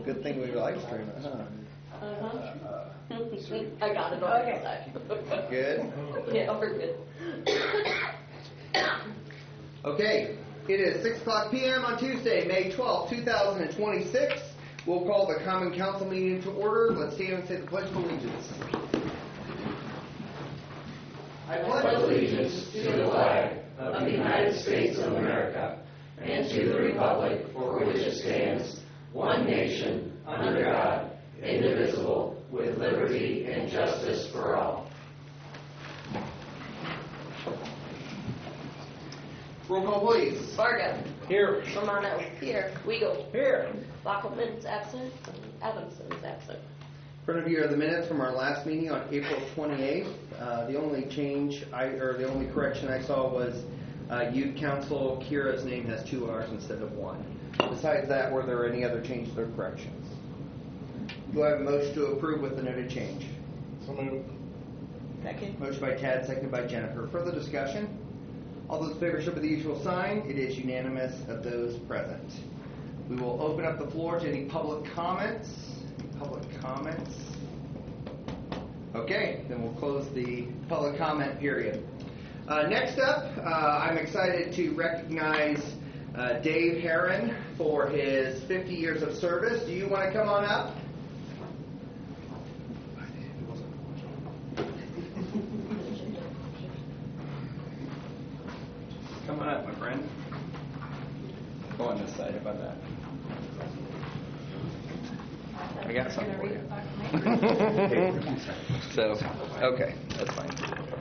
Good thing we live stream it, huh? I got it on this side. Good? Yeah, we're good. Okay, it is 6 o'clock p.m. on Tuesday, May 12, 2026. We'll call the Common Council meeting to order. Let's stand and say the Pledge of Allegiance. I pledge allegiance to the flag of the United States of America and to the republic for which it stands, one nation, under God, indivisible, with liberty and justice for all. Roll call, please. Varga. Here. Romano. Here. Weigel. Here. Bockelman's absent. Adamson's absent. In front of you are the minutes from our last meeting on April 28th. The only the only correction I saw was Youth Council, Kira's name has 2 R's instead of 1. Besides that, were there any other changes or corrections? Do I have a motion to approve with the noted change? So moved. Second. Motion by Tad, seconded by Jennifer. Further discussion? All those in favor show by the usual sign. It is unanimous of those present. We will open up the floor to any public comments. Public comments? Okay, then we'll close the public comment period. Next up, I'm excited to recognize Dave Herron for his 50 years of service. Do you want to come on up? Come on up, my friend. Go on this side. How about that? I got something for you. So, okay, that's fine.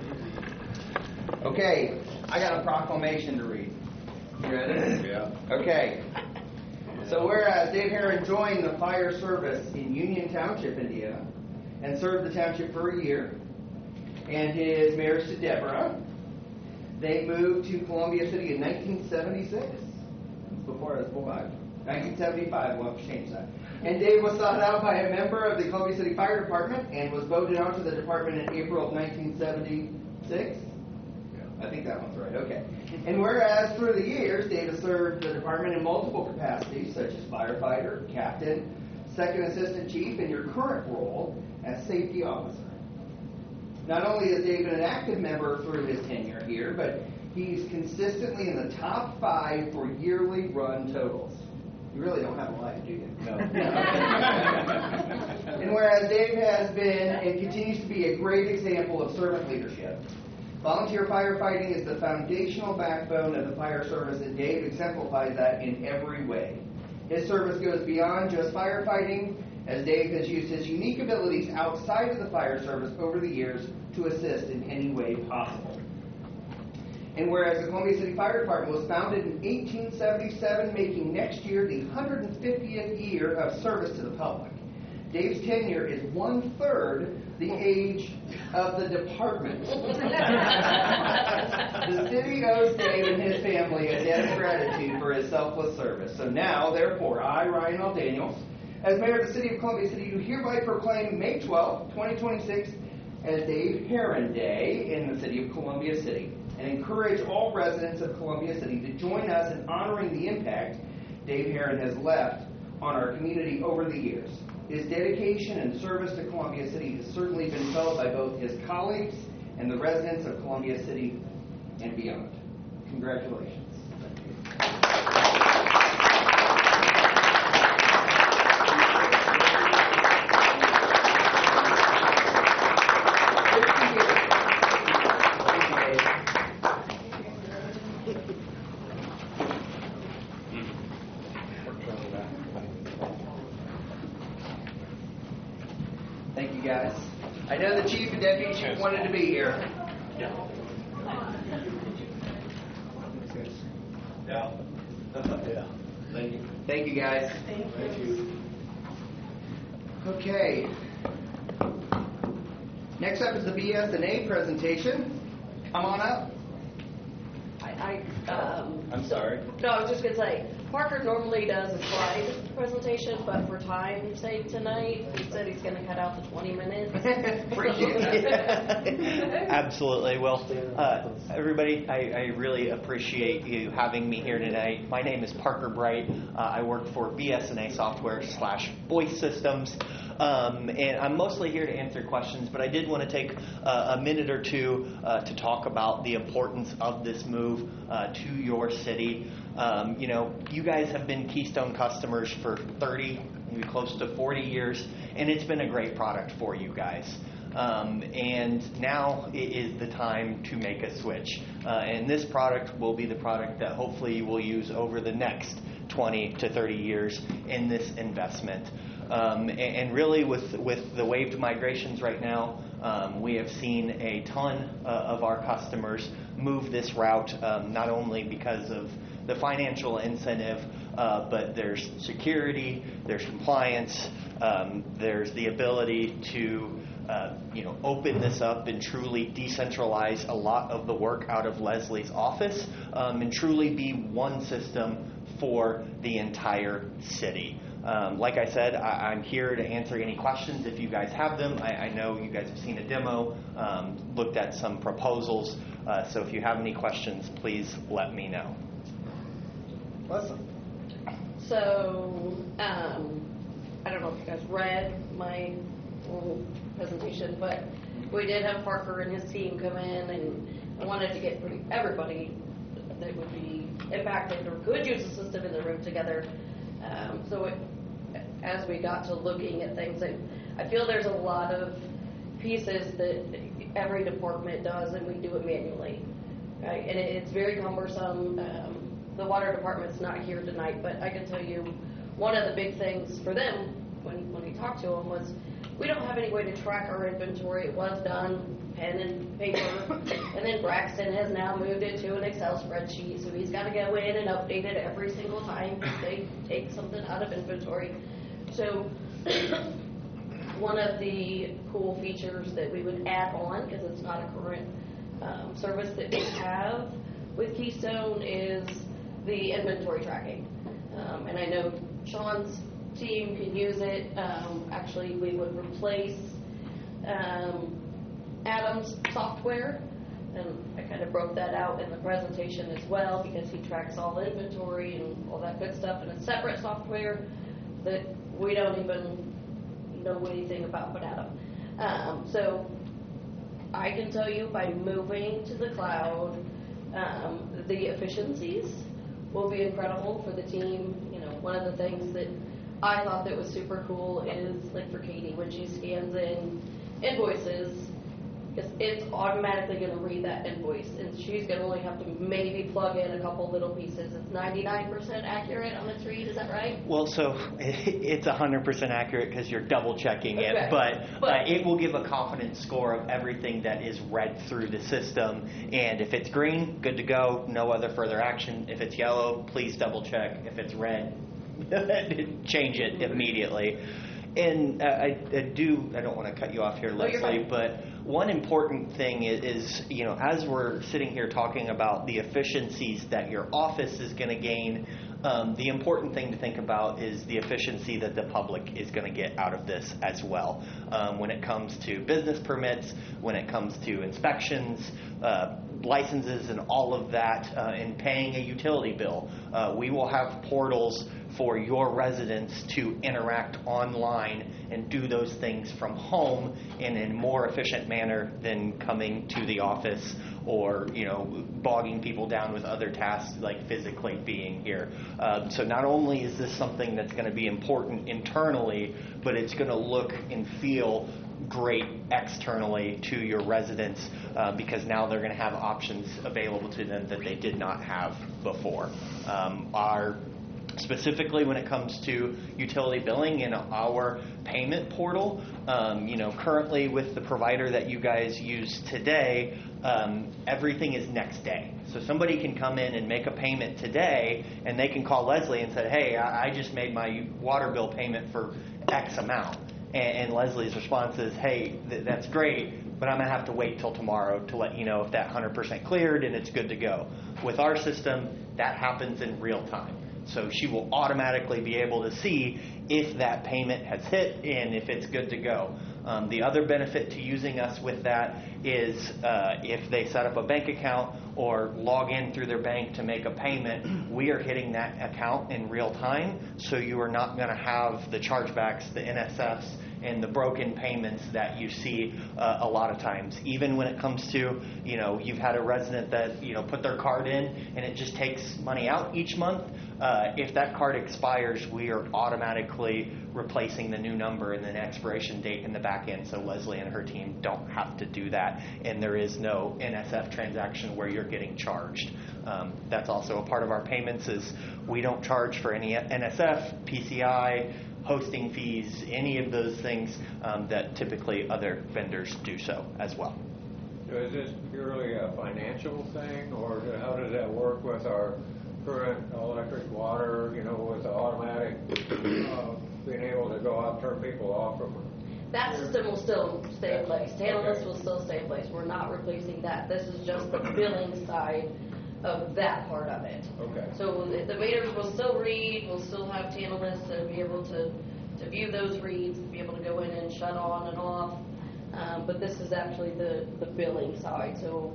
Okay, I got a proclamation to read. You ready? Yeah. Okay. So whereas Dave Herron joined the fire service in Union Township, Indiana, and served the township for a year, and his marriage to Deborah, they moved to Columbia City in 1976. Before I was born. 1975, we'll have to change that. And Dave was sought out by a member of the Columbia City Fire Department and was voted onto the department in April of 1976. I think that one's right, okay. And whereas through the years, Dave has served the department in multiple capacities, such as firefighter, captain, second assistant chief, and your current role as safety officer. Not only has Dave been an active member through his tenure here, but he's consistently in the top 5 for yearly run totals. You really don't have a life, do you? No. And whereas Dave has been and continues to be a great example of servant leadership, volunteer firefighting is the foundational backbone of the fire service, and Dave exemplifies that in every way. His service goes beyond just firefighting, as Dave has used his unique abilities outside of the fire service over the years to assist in any way possible. And whereas the Columbia City Fire Department was founded in 1877, making next year the 150th year of service to the public, Dave's tenure is 1/3 the age of the department. The city owes Dave and his family a debt of gratitude for his selfless service. So now, therefore, I, Ryan L. Daniels, as mayor of the city of Columbia City, do hereby proclaim May 12, 2026 as Dave Herron Day in the city of Columbia City, and encourage all residents of Columbia City to join us in honoring the impact Dave Herron has left on our community over the years. His dedication and service to Columbia City has certainly been felt by both his colleagues and the residents of Columbia City and beyond. Congratulations. Thank you, guys. I know the chief and deputy chief wanted to be here. Yeah. Yeah. Yeah. Thank you. Thank you, guys. Thank you. Okay. Next up is the BS&A presentation. Come on up. I'm sorry. No, I was just going to say, Parker normally does a slide presentation, but for time's sake tonight, he said he's going to cut out the 20 minutes. Appreciate that. Absolutely. Well, everybody, I really appreciate you having me here tonight. My name is Parker Bright. I work for BS&A Software / Voice Systems. And I'm mostly here to answer questions, but I did want to take a minute or two to talk about the importance of this move to your city. You guys have been Keystone customers for 30, maybe close to 40 years, and it's been a great product for you guys. And now is the time to make a switch. And this product will be the product that hopefully you will use over the next 20 to 30 years in this investment. And really with the waived migrations right now, we have seen a ton of our customers move this route, not only because of the financial incentive, but there's security, there's compliance, there's the ability to open this up and truly decentralize a lot of the work out of Leslie's office, and truly be one system for the entire city. Like I said, I'm here to answer any questions if you guys have them. I know you guys have seen a demo, looked at some proposals, so if you have any questions, please let me know. Awesome. So, I don't know if you guys read my little presentation, but we did have Parker and his team come in, and I wanted to get everybody that would be impacted or could use the system in the room together. As we got to looking at things, I feel there's a lot of pieces that every department does, and we do it manually. Right? And it's very cumbersome. The water department's not here tonight, but I can tell you one of the big things for them when we talked to them was we don't have any way to track our inventory. It was done pen and paper, and then Braxton has now moved it to an Excel spreadsheet, so he's got to go in and update it every single time they take something out of inventory. So one of the cool features that we would add on, because it's not a current service that we have with Keystone, is the inventory tracking. And I know Sean's team can use it. Actually, we would replace Adam's software, and I kind of broke that out in the presentation as well, because he tracks all the inventory and all that good stuff in a separate software that we don't even know anything about but Adam. So I can tell you, by moving to the cloud, the efficiencies will be incredible for the team. One of the things that I thought that was super cool is, like for Katie, when she scans in invoices, it's automatically going to read that invoice, and she's going to only have to maybe plug in a couple little pieces. It's 99% accurate on its read, is that right? Well, so it's 100% accurate because you're double checking it, okay. but it will give a confidence score of everything that is read through the system, and if it's green, good to go, no other further action. If it's yellow, please double check. If it's red, change it immediately. And I don't want to cut you off here, Leslie, but one important thing is, as we're sitting here talking about the efficiencies that your office is going to gain, the important thing to think about is the efficiency that the public is going to get out of this as well. When it comes to business permits, when it comes to inspections, licenses and all of that, and paying a utility bill, we will have portals for your residents to interact online and do those things from home in a more efficient manner than coming to the office or, bogging people down with other tasks like physically being here. So not only is this something that's going to be important internally, but it's going to look and feel great externally to your residents, because now they're going to have options available to them that they did not have before. Specifically when it comes to utility billing in our payment portal, currently with the provider that you guys use today, everything is next day. So somebody can come in and make a payment today, and they can call Leslie and say, hey, I just made my water bill payment for X amount. And Leslie's response is, hey, that's great, but I'm going to have to wait till tomorrow to let you know if that 100% cleared and it's good to go. With our system, that happens in real time. So she will automatically be able to see if that payment has hit and if it's good to go. The other benefit to using us with that is if they set up a bank account or log in through their bank to make a payment, we are hitting that account in real time, so you are not going to have the chargebacks, the NSFs, and the broken payments that you see a lot of times. Even when it comes to, you've had a resident that, put their card in and it just takes money out each month. If that card expires, we are automatically replacing the new number and then expiration date in the back end, so Leslie and her team don't have to do that, and there is no NSF transaction where you're getting charged. That's also a part of our payments is we don't charge for any NSF, PCI, hosting fees, any of those things that typically other vendors do so as well. So is this purely a financial thing, or how does that work with our current electric, water, with the automatic being able to go out, turn people off from That system will still stay in place. Tantalus will still stay in place. We're not replacing that. This is just the billing side of that part of it. Okay. So the meters will still read. We'll still have Tantalus to be able to view those reads, be able to go in and shut on and off. But this is actually the billing side. So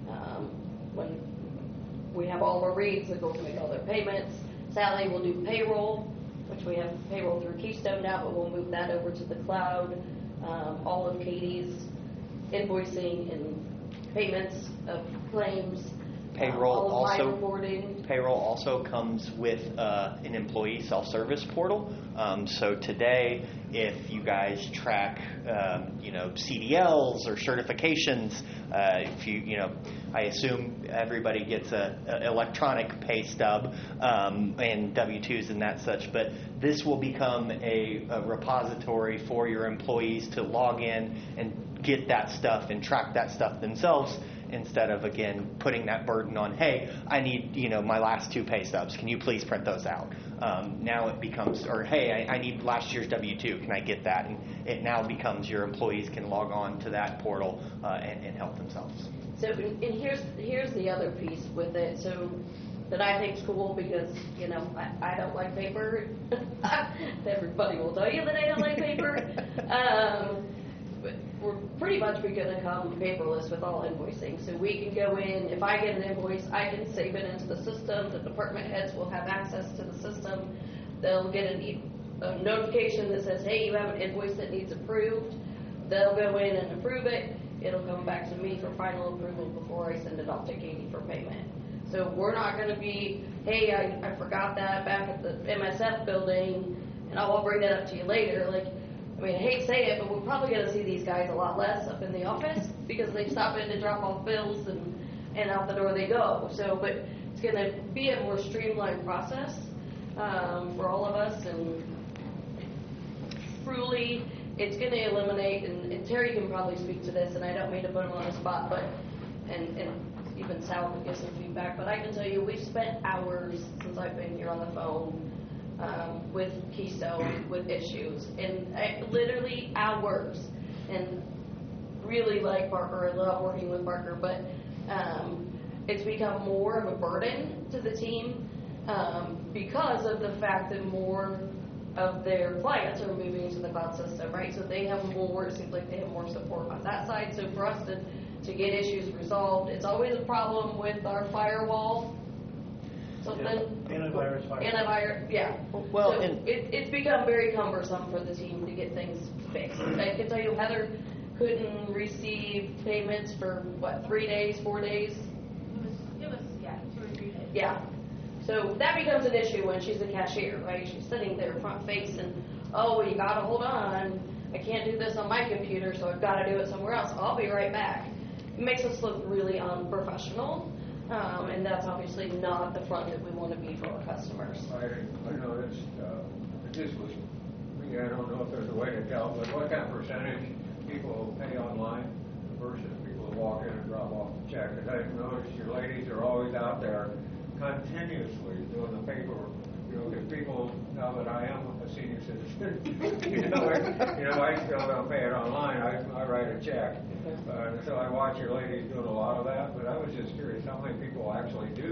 when we have all of our reads, they go to make all their payments. Sally will do payroll, which we have payroll through Keystone now, but we'll move that over to the cloud. All of Katie's invoicing and payments of claims. Payroll all of my also reporting. Payroll also comes with an employee self-service portal. So today, if you guys track, CDLs or certifications, I assume everybody gets a electronic pay stub and W-2s and that such. But this will become a repository for your employees to log in and get that stuff and track that stuff themselves, instead of, again, putting that burden on, hey, I need, my last 2 pay stubs. Can you please print those out? Now it becomes, or hey, I need last year's W-2. Can I get that? And it now becomes your employees can log on to that portal and help themselves. So, and here's the other piece with it. So that I think's cool because, I don't like paper. Everybody will tell you that I don't like paper. But we're pretty much going to come paperless with all invoicing. So we can go in, if I get an invoice, I can save it into the system. The department heads will have access to the system. They'll get a notification that says, hey, you have an invoice that needs approved. They'll go in and approve it. It'll come back to me for final approval before I send it off to Katie for payment. So we're not going to be, hey, I forgot that back at the MSF building, and I'll bring that up to you later. I hate to say it, but we're probably going to see these guys a lot less up in the office because they stop in to drop off bills and out the door they go. So, but it's going to be a more streamlined process for all of us, and truly, it's going to eliminate. And Terry can probably speak to this, and I don't mean to put him on the spot, but and even Sal can give some feedback. But I can tell you, we've spent hours since I've been here on the phone. With Keystone, with issues, and literally hours, and really like Parker. I love working with Parker, but it's become more of a burden to the team because of the fact that more of their clients are moving to the cloud system, right? So they have more, it seems like they have more support on that side. So for us to get issues resolved, it's always a problem with our firewall. Something. Antivirus, yeah. Well, so it's become very cumbersome for the team to get things fixed. I can tell you, Heather couldn't receive payments for 3 days, 4 days. It was 2 or 3 days. Yeah. So that becomes an issue when she's a cashier, right? She's sitting there front face and, oh, you gotta hold on. I can't do this on my computer, so I've got to do it somewhere else. I'll be right back. It makes us look really unprofessional. And that's obviously not the front that we want to be for our customers. I noticed, this was, I don't know if there's a way to tell, but what kind of percentage people pay online versus people who walk in and drop off the check? Because I've noticed your ladies are always out there continuously doing the paperwork. Because people, now that I am a senior citizen, I still don't pay it online. I write a check. So I watch your ladies doing a lot of that, but I was just curious how many people actually do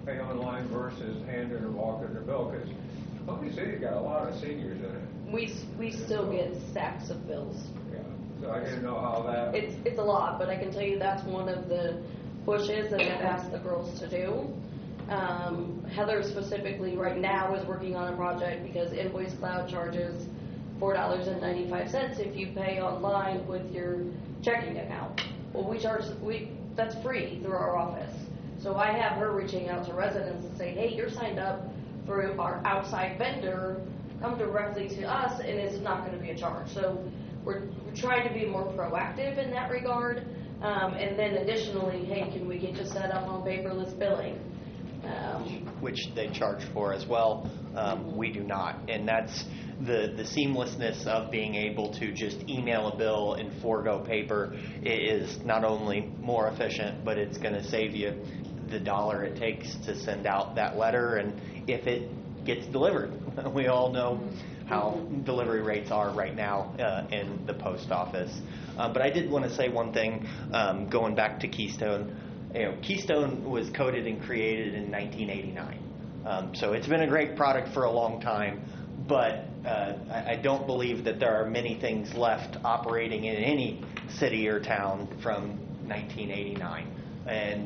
pay online versus handing or walking their bill? Because Pony City's got a lot of seniors in it. We still get stacks of bills. Yeah. So I didn't know how that. It's a lot, but I can tell you that's one of the pushes that I've asked the girls to do. Heather specifically right now is working on a project because Invoice Cloud charges $4.95 if you pay online with your checking account. Well, that's free through our office. So I have her reaching out to residents and saying, hey, you're signed up through our outside vendor, come directly to us and it's not going to be a charge. So we're trying to be more proactive in that regard. And then additionally, hey, can we get you set up on paperless billing? Which they charge for as well. We do not. And that's the seamlessness of being able to just email a bill and forego paper is not only more efficient, but it's going to save you the dollar it takes to send out that letter and if it gets delivered. We all know how delivery rates are right now in the post office. But I did want to say one thing, going back to Keystone. Keystone was coded and created in 1989. So it's been a great product for a long time, but I don't believe that there are many things left operating in any city or town from 1989. And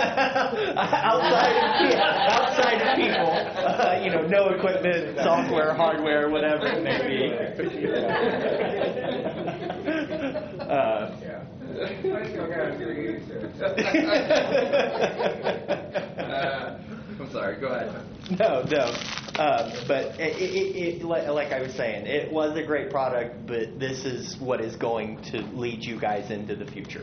outside of people, no equipment, software, hardware, whatever it may be. I still got 3 years I'm sorry, go ahead. No. But like I was saying, it was a great product, but this is what is going to lead you guys into the future.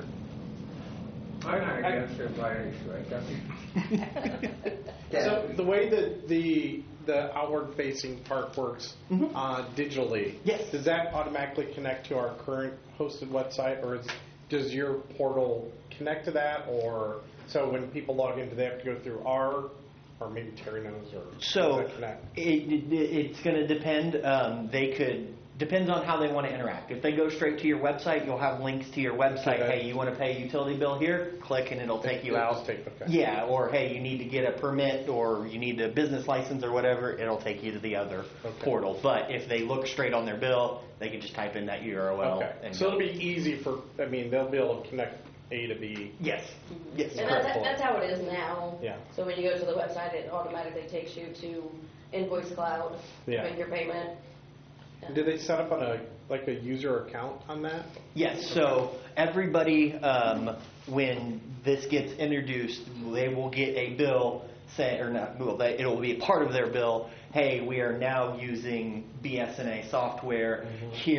I'm not against it by any stretch. So the way that the outward-facing park works digitally, yes. Does that automatically connect to our current hosted website, or does your portal connect to that, or so when people log in, do they have to go through our, or maybe Terry knows, or so does that connect? It's going to depend. Depends on how they want to interact. If they go straight to your website, you'll have links to your website. Okay. Hey, you want to pay a utility bill here? Click and it'll take you out. Okay. Yeah, or hey, you need to get a permit or you need a business license or whatever, it'll take you to the other portal. But if they look straight on their bill, they can just type in that URL. Okay. And So it'll be easy they'll be able to connect A to B. Yes. And that's how it is now. Yeah. So when you go to the website, it automatically takes you to Invoice Cloud, make your payment. Did they set up on a user account on that? Yes. So everybody, when this gets introduced, they will get a bill it will be a part of their bill. Hey, we are now using BSNA software.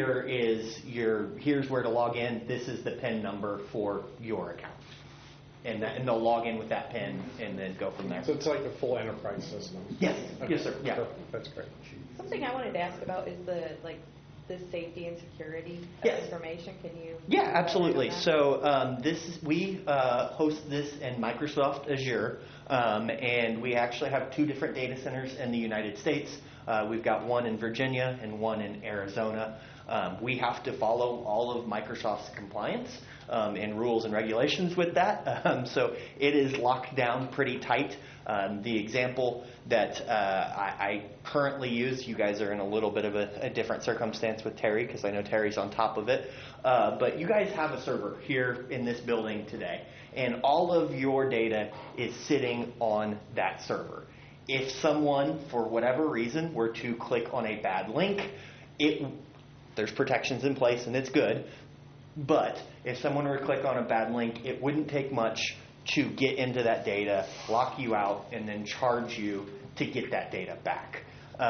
Here's where to log in. This is the PIN number for your account. And they'll log in with that PIN and then go from there. So it's like a full enterprise system. Yes. Okay. Yes, sir. Yeah. Perfect. That's great. Something I wanted to ask about is the safety and security of Yes. information. Can you? Yeah, absolutely. So we host this in Microsoft Azure, and we actually have 2 different data centers in the United States. We've got one in Virginia and one in Arizona. We have to follow all of Microsoft's compliance and rules and regulations with that. So it is locked down pretty tight. The example that I currently use, you guys are in a little bit of a different circumstance with Terry because I know Terry's on top of it. But you guys have a server here in this building today, and all of your data is sitting on that server. If someone, for whatever reason, were to click on a bad link, there's protections in place and it's good. But if someone were to click on a bad link, it wouldn't take much to get into that data, lock you out, and then charge you to get that data back.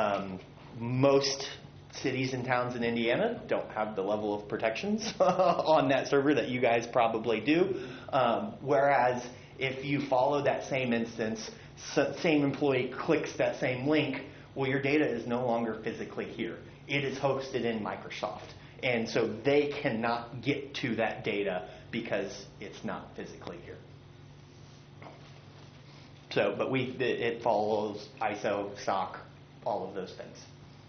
Most cities and towns in Indiana don't have the level of protections on that server that you guys probably do. Whereas if you follow that same instance, same employee clicks that same link, well, your data is no longer physically here. It is hosted in Microsoft. And so they cannot get to that data because it's not physically here. So, but it follows ISO, SOC, all of those things.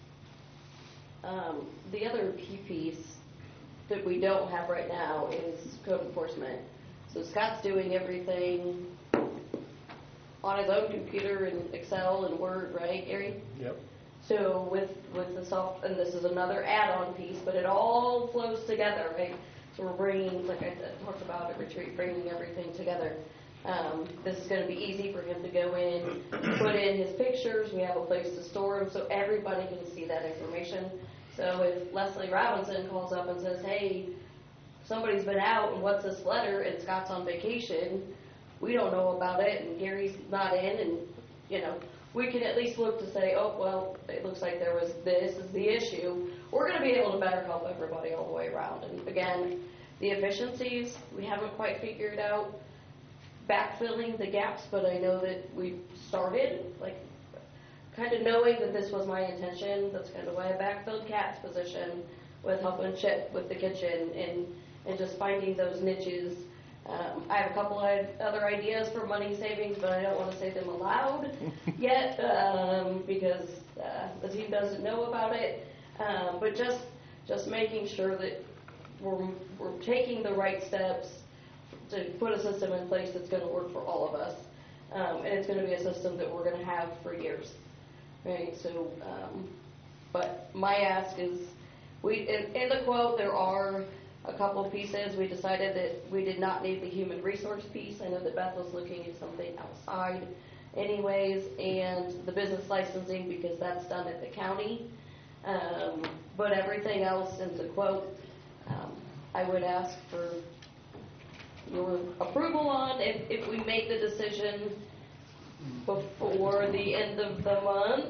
The other key piece that we don't have right now is code enforcement. So Scott's doing everything on his own computer in Excel and Word, right, Gary? Yep. So with the and this is another add-on piece, but it all flows together, right? So we're bringing, like I talked about at retreat, bringing everything together. This is going to be easy for him to go in, put in his pictures. We have a place to store them so everybody can see that information. So if Leslie Robinson calls up and says, hey, somebody's been out and what's this letter, and Scott's on vacation, we don't know about it, and Gary's not in, and, you know, we can at least look to say, oh, well, it looks like there was this is the issue. We're going to be able to better help everybody all the way around. And again, the efficiencies, we haven't quite figured out backfilling the gaps, but I know that we've started, like, kind of knowing that this was my intention. That's kind of why I backfilled Kat's position with helping Chip with the kitchen and just finding those niches. I have a couple of other ideas for money savings, but I don't want to say them aloud yet because the team doesn't know about it. But just making sure that we're taking the right steps to put a system in place that's going to work for all of us, and it's going to be a system that we're going to have for years, right? So, but my ask is, in the quote there are a couple of pieces. We decided that we did not need the human resource piece. I know that Beth was looking at something outside anyways, and the business licensing because that's done at the county. But everything else in the quote, I would ask for your approval on if we make the decision before the end of the month.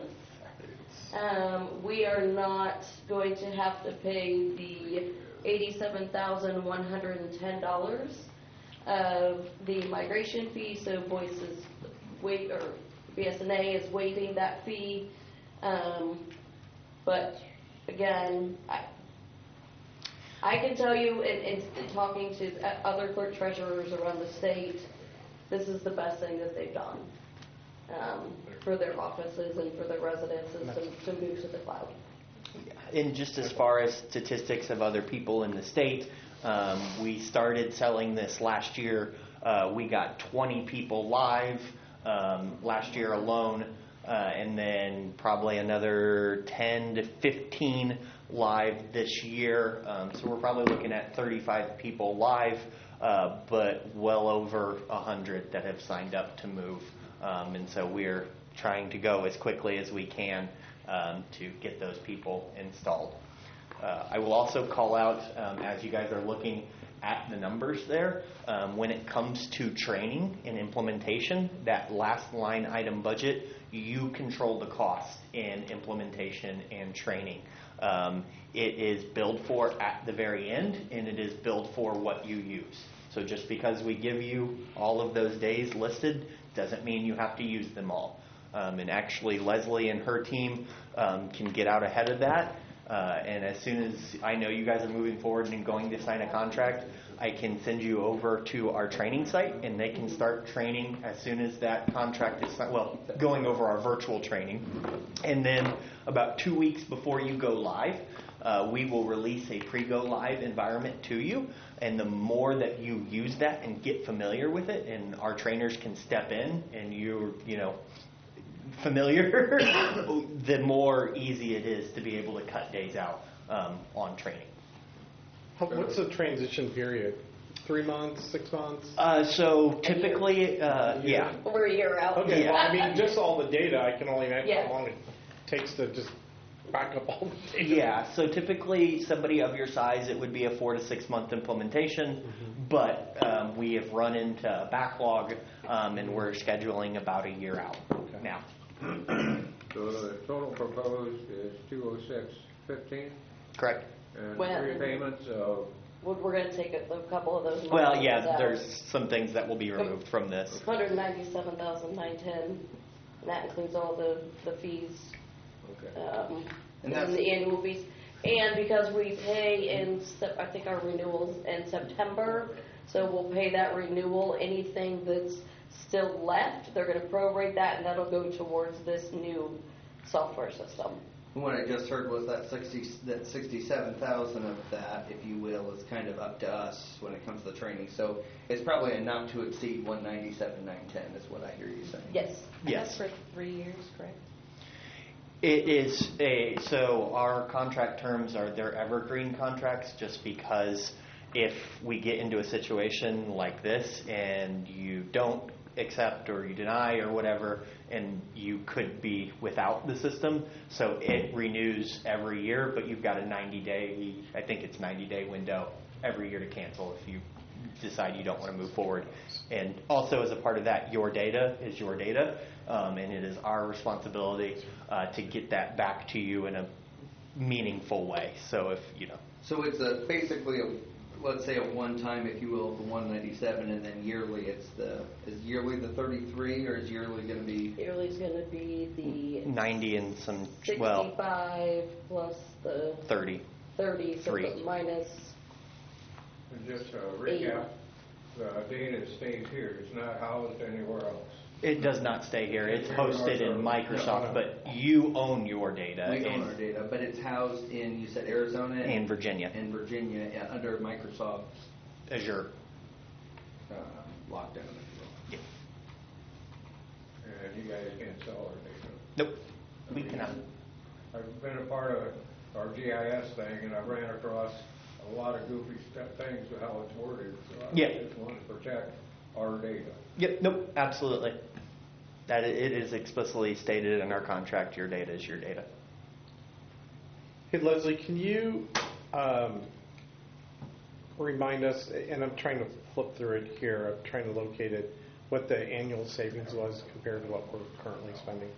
We are not going to have to pay the $87,110 of the migration fee, so Boyce is BSNA is waiving that fee. But again, I can tell you in talking to other clerk treasurers around the state, this is the best thing that they've done for their offices and for their residences to move to the cloud. And just as far as statistics of other people in the state, we started selling this last year. We got 20 people live last year alone, and then probably another 10 to 15 live this year. So we're probably looking at 35 people live, but well over 100 that have signed up to move. And so we're trying to go as quickly as we can to get those people installed. I will also call out, as you guys are looking at the numbers there, when it comes to training and implementation, that last line item budget, you control the cost in implementation and training. It is billed for at the very end, and it is billed for what you use. So just because we give you all of those days listed doesn't mean you have to use them all. And actually, Leslie and her team can get out ahead of that. And as soon as I know you guys are moving forward and going to sign a contract, I can send you over to our training site, and they can start training as soon as that contract is signed. Well, going over our virtual training. And then about 2 weeks before you go live, we will release a pre-go live environment to you. And the more that you use that and get familiar with it, and our trainers can step in, and you're, familiar, the more easy it is to be able to cut days out on training. What's the transition period? 3 months, 6 months? So typically, yeah. Over a year out. Okay, Yeah. well, I mean, just all the data, I can only imagine Yeah. how long it takes to just back up all the data. Yeah, so typically somebody of your size, it would be a 4 to 6 month implementation, but we have run into a backlog, and we're scheduling about a year out now. So the total proposed is 206.15, Correct. and Well, three payments of We're going to take a couple of those. Well, months yeah, out. there's some things that will be removed from this. $197,910, and that includes all the fees. okay. And And that's- the annual fees. And because we pay I think our renewal's in September, so we'll pay that renewal. Anything that's still left, they're going to prorate that, and that'll go towards this new software system. What I just heard was that 67,000 of that, if you will, is kind of up to us when it comes to the training. So it's probably a not to exceed 197,910 is what I hear you saying. Yes. That's for 3 years, correct? It is so our contract terms are they're evergreen contracts just because if we get into a situation like this and you don't accept or you deny or whatever, and you could be without the system, so it renews every year, but you've got a 90-day, I think it's 90-day window every year to cancel if you decide you don't want to move forward. And also as a part of that, your data is your data, and it is our responsibility to get that back to you in a meaningful way. So if, So it's basically let's say a one-time, if you will, the 197, and then yearly is yearly the 33, or is yearly going to be? Yearly's going to be the 90 and some 65 plus the 30. 30, so 3. the minus. And just to recap, the data stays here. It's not housed anywhere else. It does not stay here. It's hosted in Microsoft, but you own your data. We own our data, but it's housed in, you said Arizona? And Virginia. In Virginia, under Microsoft's Azure. lockdown. Yeah. And you guys can't sell our data. Nope. We cannot. I've been a part of our GIS thing, and I've ran across a lot of goofy things with how it's worded. So I just want to protect our data. Yep. Nope. Absolutely. That it is explicitly stated in our contract. Your data is your data. Hey, Leslie, can you remind us, and I'm trying to flip through it here, I'm trying to locate it, what the annual savings was compared to what we're currently spending?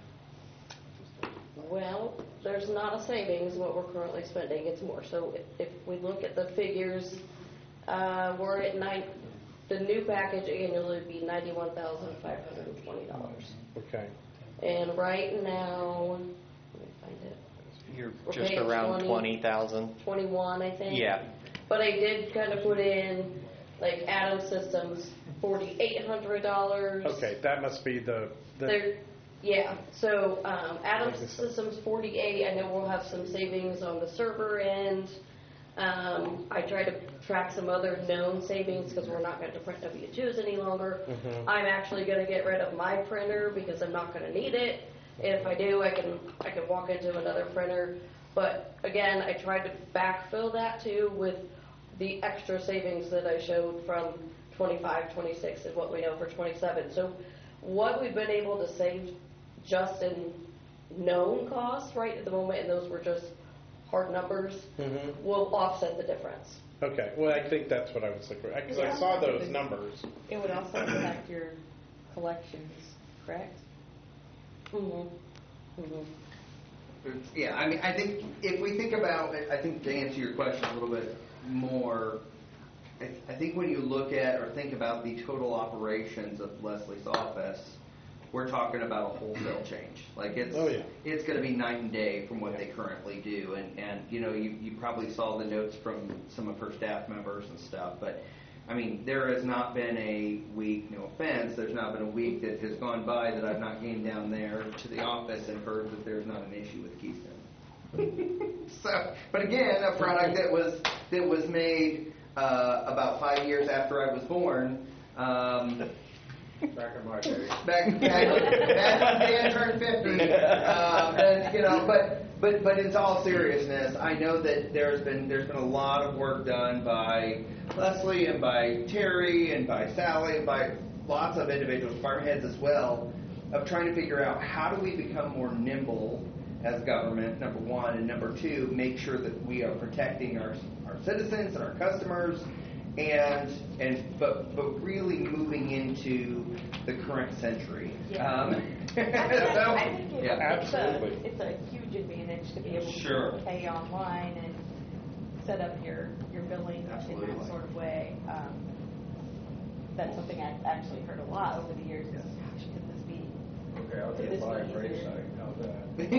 Well, there's not a savings what we're currently spending. It's more. So if we look at the figures, we're at the new package annually would be $91,520. Okay. And right now, let me find it. You're We're just paying around 20,000. 21, I think. Yeah. But I did kind of put in like Atom Systems $4,800. Okay, that must be the yeah. So Atom Systems 48. I know we'll have some savings on the server end. I try to track some other known savings because we're not going to print W-2s any longer. Mhm. I'm actually going to get rid of my printer because I'm not going to need it. If I do, I can walk into another printer. But again, I tried to backfill that too with the extra savings that I showed from 25, 26 is what we know for 27. So what we've been able to save just in known costs right at the moment, and those were just hard numbers, will offset the difference. Okay, well, I think that's what I was looking for, because I saw those numbers. It would also impact your collections, correct? Yeah, I mean, I think if we think about it, I think to answer your question a little bit more, I think when you look at or think about the total operations of Leslie's office, we're talking about a wholesale change. Like it's going to be night and day from what they currently do. And you probably saw the notes from some of her staff members and stuff. But I mean, there has not been a week, no offense, there's not been a week that has gone by that I've not came down there to the office and heard that there's not an issue with Keystone. So, but again, a product that was made about 5 years after I was born. Back in my day. Back when Dan turned 50. But in all seriousness, I know that there's been a lot of work done by Leslie and by Terry and by Sally and by lots of individual department heads as well of trying to figure out how do we become more nimble as government, number one, and number two, make sure that we are protecting our citizens and our customers, but really moving into the current century. Yeah. Absolutely. It's a huge advantage to be able to pay online and set up your billing in that sort of way. That's something I've actually heard a lot over the years. Gosh, could this be? Okay, I'll get my rate site. How's that?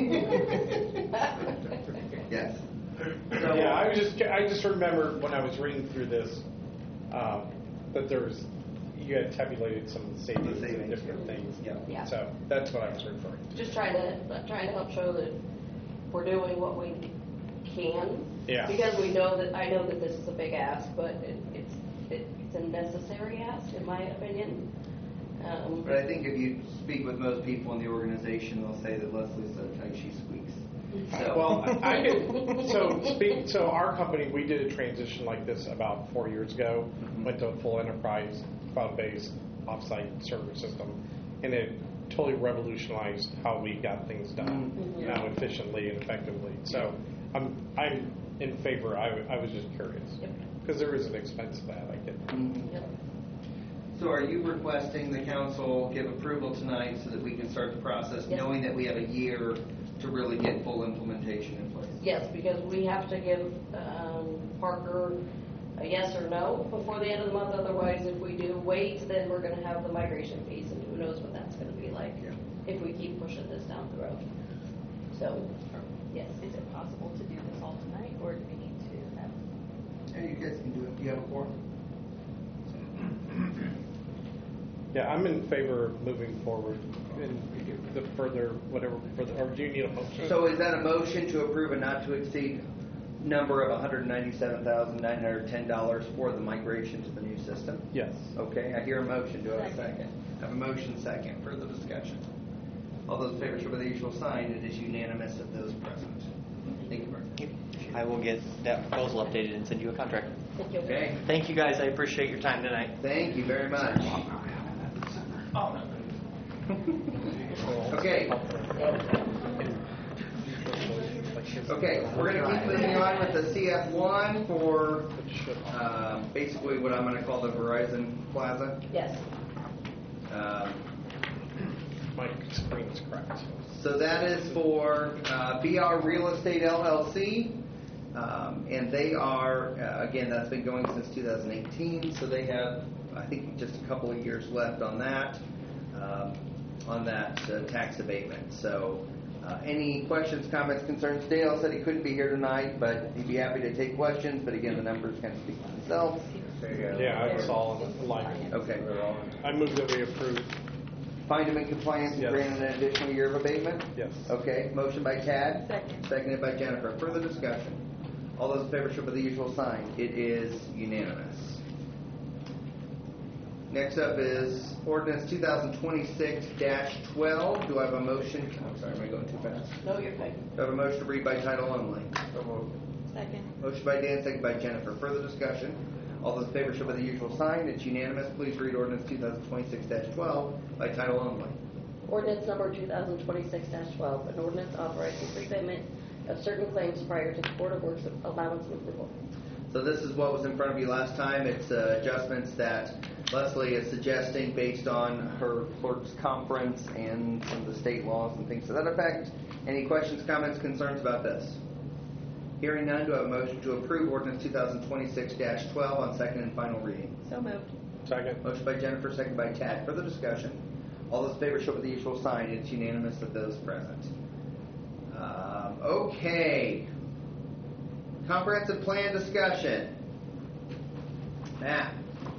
Yes. So, yeah, I just remember when I was reading through this that you had tabulated some savings and different things. Yeah. So that's what I was referring to. Just trying to help show that we're doing what we can. Yeah. Because I know that this is a big ask, but it's a necessary ask, in my opinion. But I think if you speak with most people in the organization, they'll say that Leslie's so tight she squeaks. So. Well, so our company, we did a transition like this about 4 years ago. Went to a full enterprise cloud-based offsite server system, and it totally revolutionized how we got things done now efficiently and effectively. So I'm in favor. I was just curious because there is an expense to that. I get that. Yep. So are you requesting the council give approval tonight so that we can start the process, Yes. knowing that we have a year to really get full implementation in place? Yes, because we have to give Parker a yes or no before the end of the month. Otherwise, if we do wait, then we're going to have the migration fees, and who knows what that's going to be like if we keep pushing this down the road. So, yes. Is it possible to do this all tonight, or do we need to have? Yeah, you guys can do it. Do you have a quorum? Yeah, I'm in favor of moving forward and the further whatever. Or do you need a motion? So is that a motion to approve a not to exceed number of $197,910 for the migration to the new system? Yes. Okay, I hear a motion. Do I have a second? I have a motion second. Further discussion. All those in favor show by the usual sign. It is unanimous of those present. Thank you, Mark. I will get that proposal updated and send you a contract. Thank you. Okay. Thank you guys. I appreciate your time tonight. Thank you very much. Okay. Okay, we're going to keep moving on with the CF1 for basically what I'm going to call the Verizon Plaza. Yes. My screen's cracked. So that is for BR Real Estate LLC, and they are, again, that's been going since 2018, so they have, I think, just a couple of years left on that tax abatement. So any questions, comments, concerns? Dale said he couldn't be here tonight, but he'd be happy to take questions, but again, the numbers kind of speak for themselves. Yeah, I saw in line. Okay. I move that we approve. Find him in compliance and Yes. grant an additional year of abatement? Yes. Okay, motion by Tad. Second. Seconded by Jennifer. Further discussion. All those in favor show by the usual sign. It is unanimous. Next up is ordinance 2026-12. Do I have a motion? I'm sorry, am I going too fast? No, you're fine. Do I have a motion to read by title only? Second. Motion by Dan, seconded by Jennifer. Further discussion. All those in favor show by the usual sign. It's unanimous. Please read ordinance 2026-12 by title only. Ordinance number 2026-12, an ordinance authorizing prepayment of certain claims prior to the Board of Works allowance and approval. So this is what was in front of you last time. It's adjustments that Leslie is suggesting based on her clerk's conference and some of the state laws and things to that effect. Any questions, comments, concerns about this? Hearing none, do I have a motion to approve ordinance 2026-12 on second and final reading? So moved. Second. Motion by Jennifer, second by Tad. Further discussion. All those in favor show by the usual sign. It's unanimous of those present. Okay. Comprehensive plan discussion. Matt.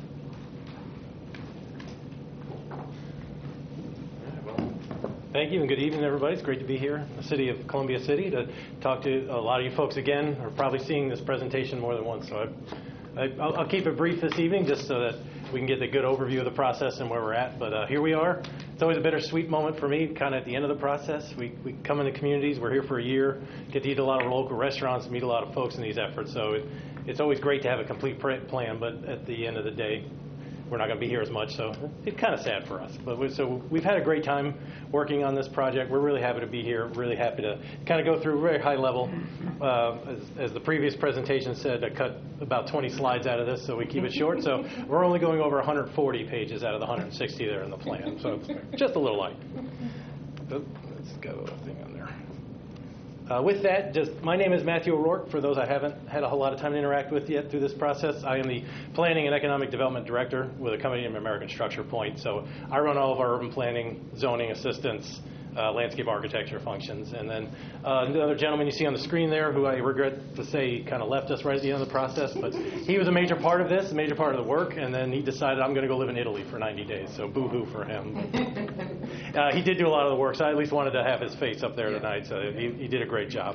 Thank you and good evening, everybody. It's great to be here in the city of Columbia City to talk to a lot of you folks again. Are probably seeing this presentation more than once, so I'll keep it brief this evening just so that we can get a good overview of the process and where we're at. But here we are. It's always a bittersweet moment for me, kind of at the end of the process. We come into communities. We're here for a year, get to eat a lot of local restaurants, meet a lot of folks in these efforts. So it's always great to have a complete plan, but at the end of the day, we're not going to be here as much, so it's kind of sad for us. But we've had a great time working on this project. We're really happy to be here, really happy to kind of go through very high level. As the previous presentation said, I cut about 20 slides out of this, so we keep it short. So we're only going over 140 pages out of the 160 there in the plan, so it's just a little light. Let's go thing on there. With that, my name is Matthew O'Rourke. For those I haven't had a whole lot of time to interact with yet through this process, I am the Planning and Economic Development Director with a company named American Structure Point. So I run all of our urban planning, zoning assistance, landscape architecture functions. And then the other gentleman you see on the screen there, who I regret to say kind of left us right at the end of the process, but he was a major part of this, a major part of the work, and then he decided, I'm going to go live in Italy for 90 days, so boo-hoo for him. He did do a lot of the work, so I at least wanted to have his face up there tonight, so he did a great job.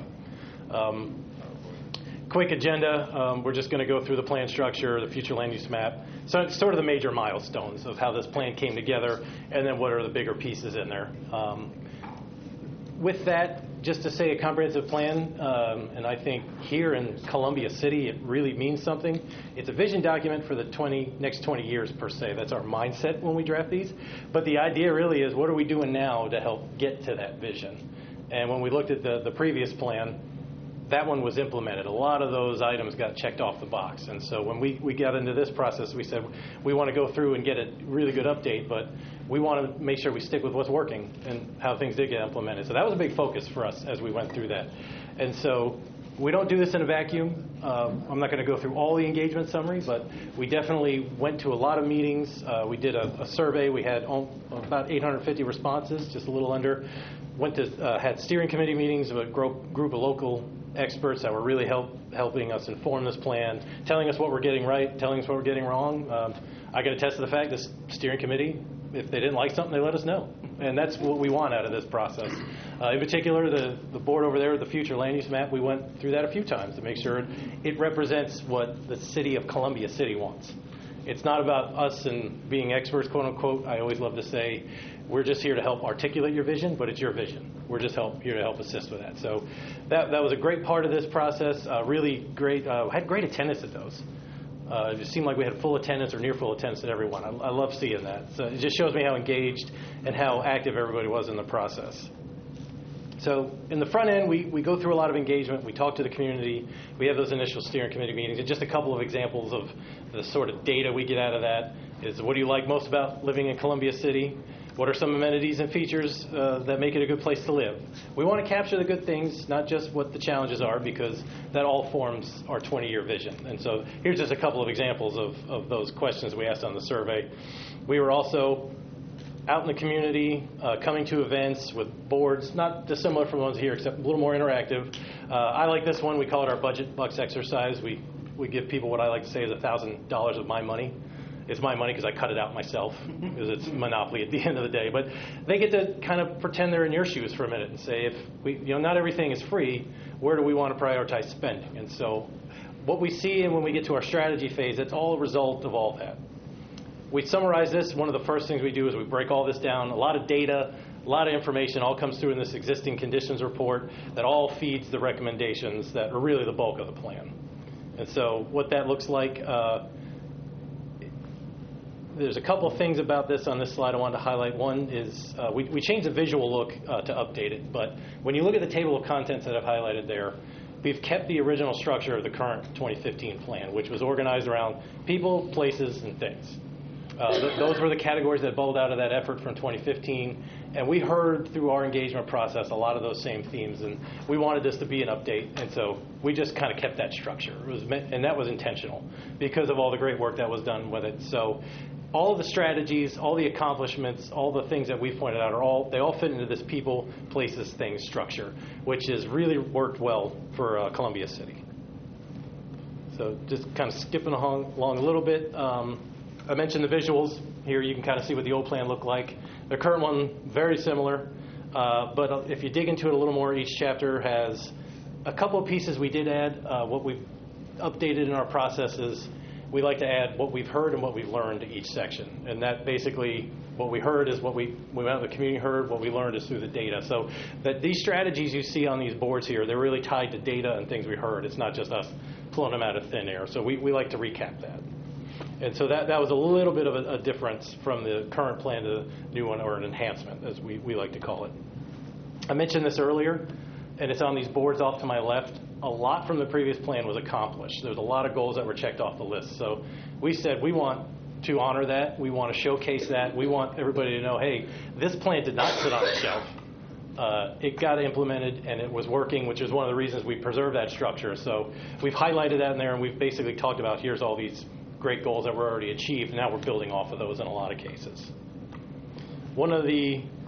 Quick agenda, we're just going to go through the plan structure, the future land use map, so it's sort of the major milestones of how this plan came together, and then what are the bigger pieces in there. With that, just to say a comprehensive plan, and I think here in Columbia City it really means something. It's a vision document for the next 20 years per se. That's our mindset when we draft these. But the idea really is, what are we doing now to help get to that vision? And when we looked at the previous plan, that one was implemented. A lot of those items got checked off the box. And so when we got into this process, we said we want to go through and get a really good update, but we want to make sure we stick with what's working and how things did get implemented. So that was a big focus for us as we went through that. And so we don't do this in a vacuum. I'm not going to go through all the engagement summary, but we definitely went to a lot of meetings. We did a survey. We had about 850 responses, just a little under. Had steering committee meetings with a group of local experts that were really helping us inform this plan, telling us what we're getting right, telling us what we're getting wrong. I can attest to the fact this steering committee, if they didn't like something, they let us know. And that's what we want out of this process. In particular, the board over there, the future land use map, we went through that a few times to make sure it represents what the city of Columbia City wants. It's not about us and being experts, quote unquote. I always love to say, we're just here to help articulate your vision, but it's your vision. We're just here to help assist with that. So that was a great part of this process. Really great. Had great attendance at those. It seemed like we had full attendance or near full attendance at everyone. I love seeing that. So it just shows me how engaged and how active everybody was in the process. So in the front end, we go through a lot of engagement. We talk to the community. We have those initial steering committee meetings. And just a couple of examples of the sort of data we get out of that is, what do you like most about living in Columbia City? What are some amenities and features that make it a good place to live? We want to capture the good things, not just what the challenges are, because that all forms our 20-year vision. And so here's just a couple of examples of those questions we asked on the survey. We were also out in the community, coming to events with boards, not dissimilar from the ones here, except a little more interactive. I like this one. We call it our budget bucks exercise. We give people what I like to say is $1,000 of my money. It's my money because I cut it out myself, because it's monopoly at the end of the day. But they get to kind of pretend they're in your shoes for a minute and say, not everything is free, where do we want to prioritize spending? And so what we see, and when we get to our strategy phase, it's all a result of all that. We summarize this. One of the first things we do is we break all this down. A lot of data, a lot of information all comes through in this existing conditions report that all feeds the recommendations that are really the bulk of the plan. And so what that looks like, there's a couple of things about this on this slide I wanted to highlight. One is we changed the visual look to update it. But when you look at the table of contents that I've highlighted there, we've kept the original structure of the current 2015 plan, which was organized around people, places, and things. Those were the categories that bubbled out of that effort from 2015, and we heard through our engagement process a lot of those same themes, and we wanted this to be an update, and so we just kind of kept that structure. And that was intentional because of all the great work that was done with it. So all of the strategies, all the accomplishments, all the things that we've pointed out they all fit into this people, places, things structure, which has really worked well for Columbia City. So just kind of skipping along a little bit. I mentioned the visuals. Here you can kind of see what the old plan looked like. The current one, very similar. But if you dig into it a little more, each chapter has a couple of pieces we did add. What we've updated in our process is we like to add what we've heard and what we've learned to each section. And that basically, what we heard is what we went out in the community heard, what we learned is through the data. So that these strategies you see on these boards here, they're really tied to data and things we heard. It's not just us pulling them out of thin air. So we like to recap that. And so that was a little bit of a difference from the current plan to the new one, or an enhancement, as we like to call it. I mentioned this earlier, and it's on these boards off to my left. A lot from the previous plan was accomplished. There's a lot of goals that were checked off the list. So we said we want to honor that. We want to showcase that. We want everybody to know, hey, this plan did not sit on the shelf. It got implemented and it was working, which is one of the reasons we preserved that structure. So we've highlighted that in there, and we've basically talked about here's all these great goals that were already achieved. Now we're building off of those in a lot of cases. One of the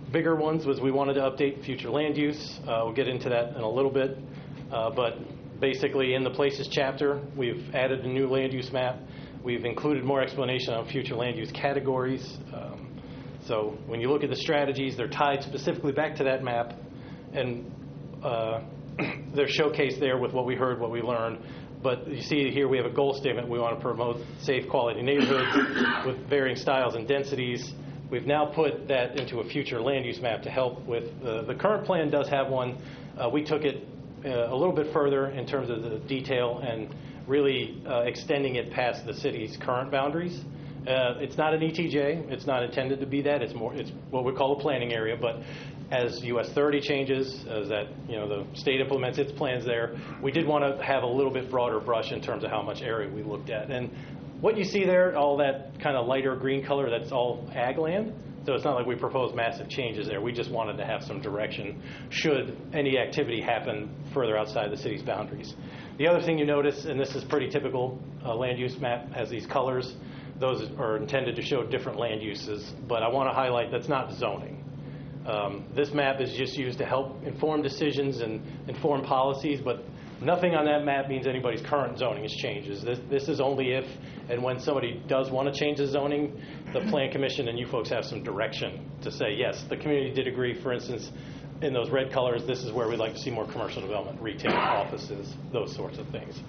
bigger ones was we wanted to update future land use. We'll get into that in a little bit. But basically in the Places chapter, we've added a new land use map. We've included more explanation on future land use categories. So when you look at the strategies, they're tied specifically back to that map. And they're showcased there with what we heard, what we learned. But you see here we have a goal statement. We want to promote safe, quality neighborhoods with varying styles and densities. We've now put that into a future land use map to help with the current plan does have one. We took it a little bit further in terms of the detail and really extending it past the city's current boundaries. It's not an ETJ. It's not intended to be that. It's what we call a planning area. But as US 30 changes, as that the state implements its plans there, we did want to have a little bit broader brush in terms of how much area we looked at. And what you see there, all that kind of lighter green color, that's all ag land. So it's not like we proposed massive changes there. We just wanted to have some direction should any activity happen further outside the city's boundaries. The other thing you notice, and this is pretty typical, land use map has these colors. Those are intended to show different land uses, but I want to highlight that's not zoning. This map is just used to help inform decisions and inform policies, but nothing on that map means anybody's current zoning has changes. This is only if and when somebody does want to change the zoning, the Plan Commission and you folks have some direction to say, yes, the community did agree, for instance, in those red colors, this is where we'd like to see more commercial development, retail, offices, those sorts of things.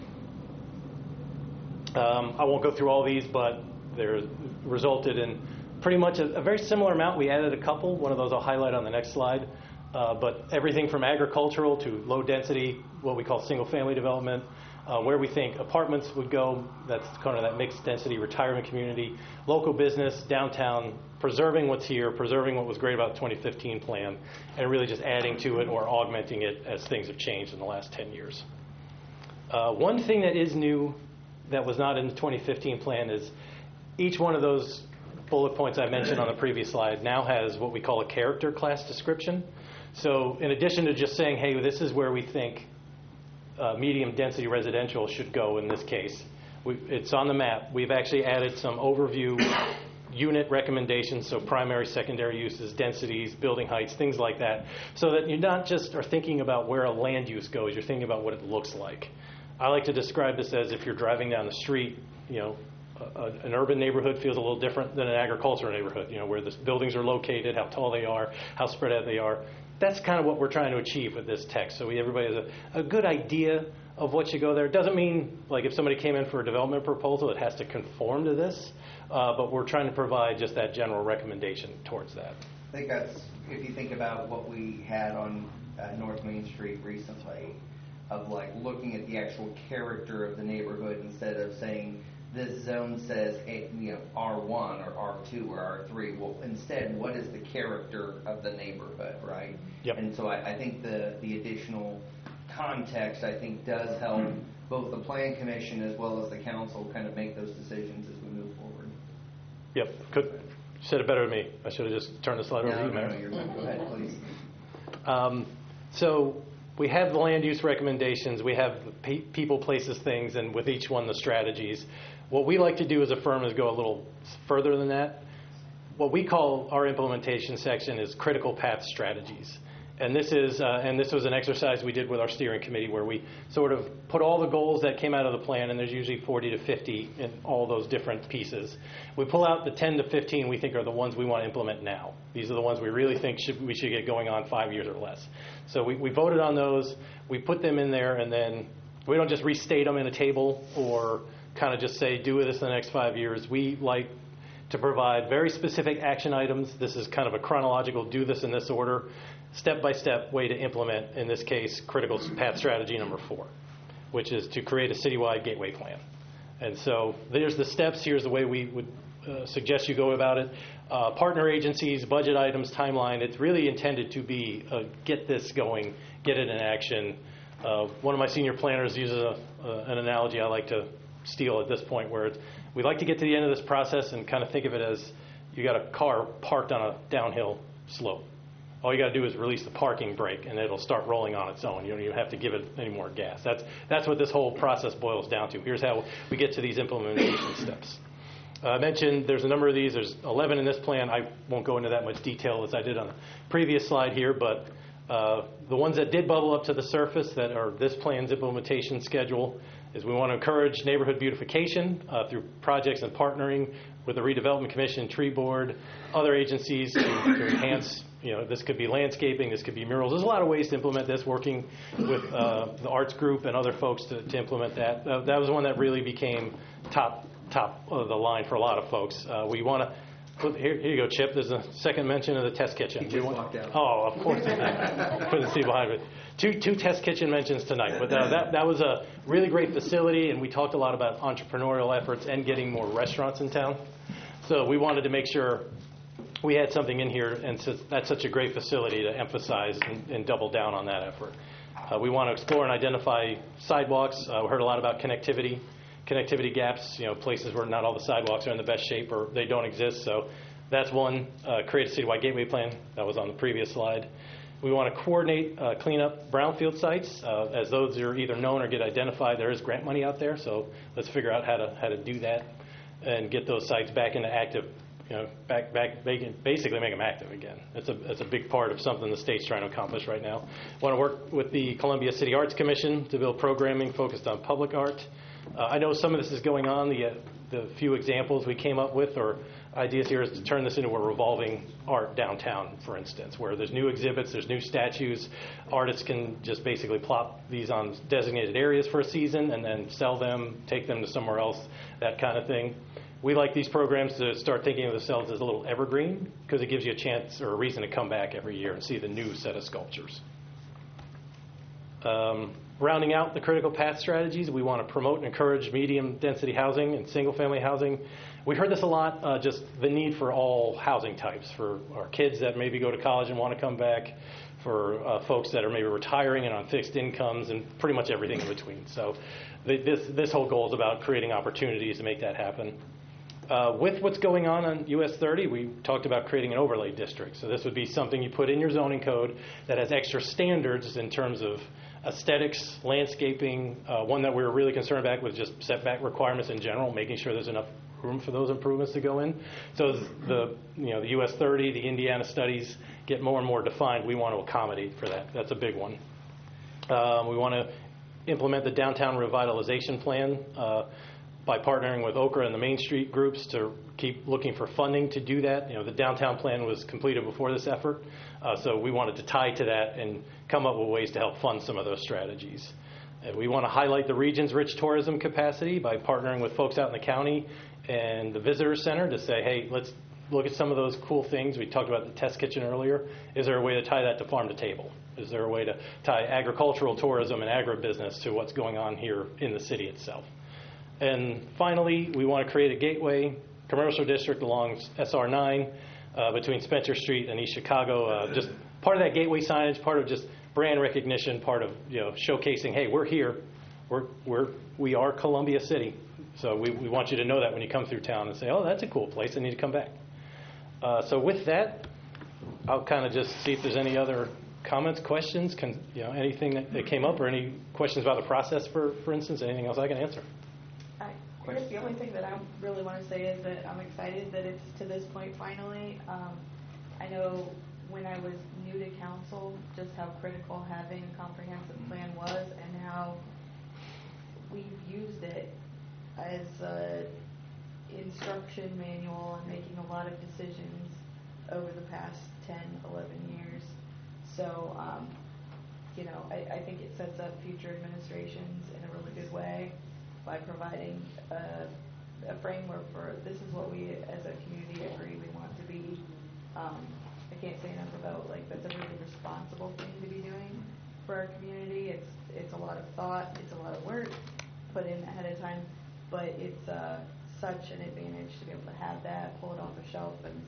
I won't go through all these, but they're resulted in pretty much a very similar amount. We added a couple. One of those I'll highlight on the next slide. But everything from agricultural to low density, what we call single family development, where we think apartments would go, that's kind of that mixed density retirement community, local business, downtown, preserving what's here, preserving what was great about the 2015 plan, and really just adding to it or augmenting it as things have changed in the last 10 years. One thing that is new that was not in the 2015 plan is each one of those bullet points I mentioned on the previous slide now has what we call a character class description. So in addition to just saying, hey, this is where we think medium density residential should go in this case, it's on the map. We've actually added some overview unit recommendations, so primary, secondary uses, densities, building heights, things like that, so that you not just are thinking about where a land use goes, you're thinking about what it looks like. I like to describe this as if you're driving down the street, an urban neighborhood feels a little different than an agricultural neighborhood, where the buildings are located, how tall they are, how spread out they are. That's kind of what we're trying to achieve with this text. So everybody has a good idea of what should go there. It doesn't mean, like, if somebody came in for a development proposal, it has to conform to this, but we're trying to provide just that general recommendation towards that. I think that's, if you think about what we had on North Main Street recently, of like looking at the actual character of the neighborhood instead of saying this zone says R1 or R2 or R3. Well, instead, what is the character of the neighborhood, right? Yep. And so I think the additional context, I think, does help both the Plan Commission as well as the council kind of make those decisions as we move forward. Yep. Good. You said it better than me. I should have just turned the slide over to you, Mayor. No, you're good. Go ahead, please. So we have the land use recommendations. We have the people, places, things, and with each one the strategies. What we like to do as a firm is go a little further than that. What we call our implementation section is critical path strategies. And this was an exercise we did with our steering committee where we sort of put all the goals that came out of the plan, and there's usually 40 to 50 in all those different pieces. We pull out the 10 to 15 we think are the ones we want to implement now. These are the ones we really think we should get going on 5 years or less. So we voted on those, we put them in there, and then we don't just restate them in a table or kind of just say do this in the next 5 years. We like to provide very specific action items. This is kind of a chronological do this in this order, step-by-step way to implement, in this case, critical path strategy number 4, which is to create a citywide gateway plan. And so there's the steps. Here's the way we would suggest you go about it. Partner agencies, budget items, timeline. It's really intended to be get this going, get it in action. One of my senior planners uses an analogy I like to steal at this point where we like to get to the end of this process and kind of think of it as you got a car parked on a downhill slope. All you got to do is release the parking brake, and it'll start rolling on its own. You don't even have to give it any more gas. That's what this whole process boils down to. Here's how we get to these implementation steps. I mentioned there's a number of these. There's 11 in this plan. I won't go into that much detail as I did on the previous slide here, but the ones that did bubble up to the surface that are this plan's implementation schedule is we want to encourage neighborhood beautification through projects and partnering with the Redevelopment Commission, Tree Board, other agencies to enhance, this could be landscaping, this could be murals. There's a lot of ways to implement this, working with the arts group and other folks to implement that. That was one that really became top of the line for a lot of folks. We want to. Here you go, Chip. There's a second mention of the test kitchen. He just walked out. Oh, of course. Couldn't see behind it. Two test kitchen mentions tonight. But that was a really great facility, and we talked a lot about entrepreneurial efforts and getting more restaurants in town. So we wanted to make sure we had something in here, and so that's such a great facility to emphasize and double down on that effort. We want to explore and identify sidewalks. We heard a lot about connectivity gaps, places where not all the sidewalks are in the best shape or they don't exist. So that's one. Create a citywide gateway plan. That was on the previous slide. We want to coordinate, clean up brownfield sites as those are either known or get identified. There is grant money out there, so let's figure out how to do that and get those sites back into active, basically make them active again. It's a big part of something the state's trying to accomplish right now. Want to work with the Columbia City Arts Commission to build programming focused on public art. I know some of this is going on. The few examples we came up with or ideas here is to turn this into a revolving art downtown, for instance, where there's new exhibits, there's new statues. Artists can just basically plop these on designated areas for a season and then sell them, take them to somewhere else, that kind of thing. We like these programs to start thinking of themselves as a little evergreen because it gives you a chance or a reason to come back every year and see the new set of sculptures. Rounding out the critical path strategies, we want to promote and encourage medium density housing and single family housing. We heard this a lot, just the need for all housing types, for our kids that maybe go to college and want to come back, for folks that are maybe retiring and on fixed incomes, and pretty much everything in between. So this whole goal is about creating opportunities to make that happen. With what's going on US 30, we talked about creating an overlay district. So this would be something you put in your zoning code that has extra standards in terms of aesthetics, landscaping. One that we were really concerned about was just setback requirements in general, making sure there's enough room for those improvements to go in. So the US 30, the Indiana studies get more and more defined. We want to accommodate for that. That's a big one. We want to implement the downtown revitalization plan by partnering with Okra and the Main Street groups to keep looking for funding to do that. The downtown plan was completed before this effort, so we wanted to tie to that and come up with ways to help fund some of those strategies. And we want to highlight the region's rich tourism capacity by partnering with folks out in the county and the visitor center to say, hey, let's look at some of those cool things. We talked about the test kitchen earlier. Is there a way to tie that to farm to table? Is there a way to tie agricultural tourism and agribusiness to what's going on here in the city itself? And finally, we want to create a gateway commercial district along SR 9 between Spencer Street and East Chicago. Just part of that gateway signage, part of just brand recognition, part of showcasing, hey, we're here, we are Columbia City. So we want you to know that when you come through town and say, oh, that's a cool place, I need to come back. So with that, I'll kind of just see if there's any other comments, questions, anything that came up, or any questions about the process, for instance, anything else I can answer. I guess the only thing that I really want to say is that I'm excited that it's to this point finally. I know when I was new to council, just how critical having a comprehensive plan was and how we've used it as an instruction manual and making a lot of decisions over the past 10, 11 years. So, I think it sets up future administrations in a really good way by providing a framework for this is what we as a community agree we want to be. I can't say enough about that's a really responsible thing to be doing for our community. It's a lot of thought, it's a lot of work put in ahead of time, but it's such an advantage to be able to have that, pull it off the shelf, and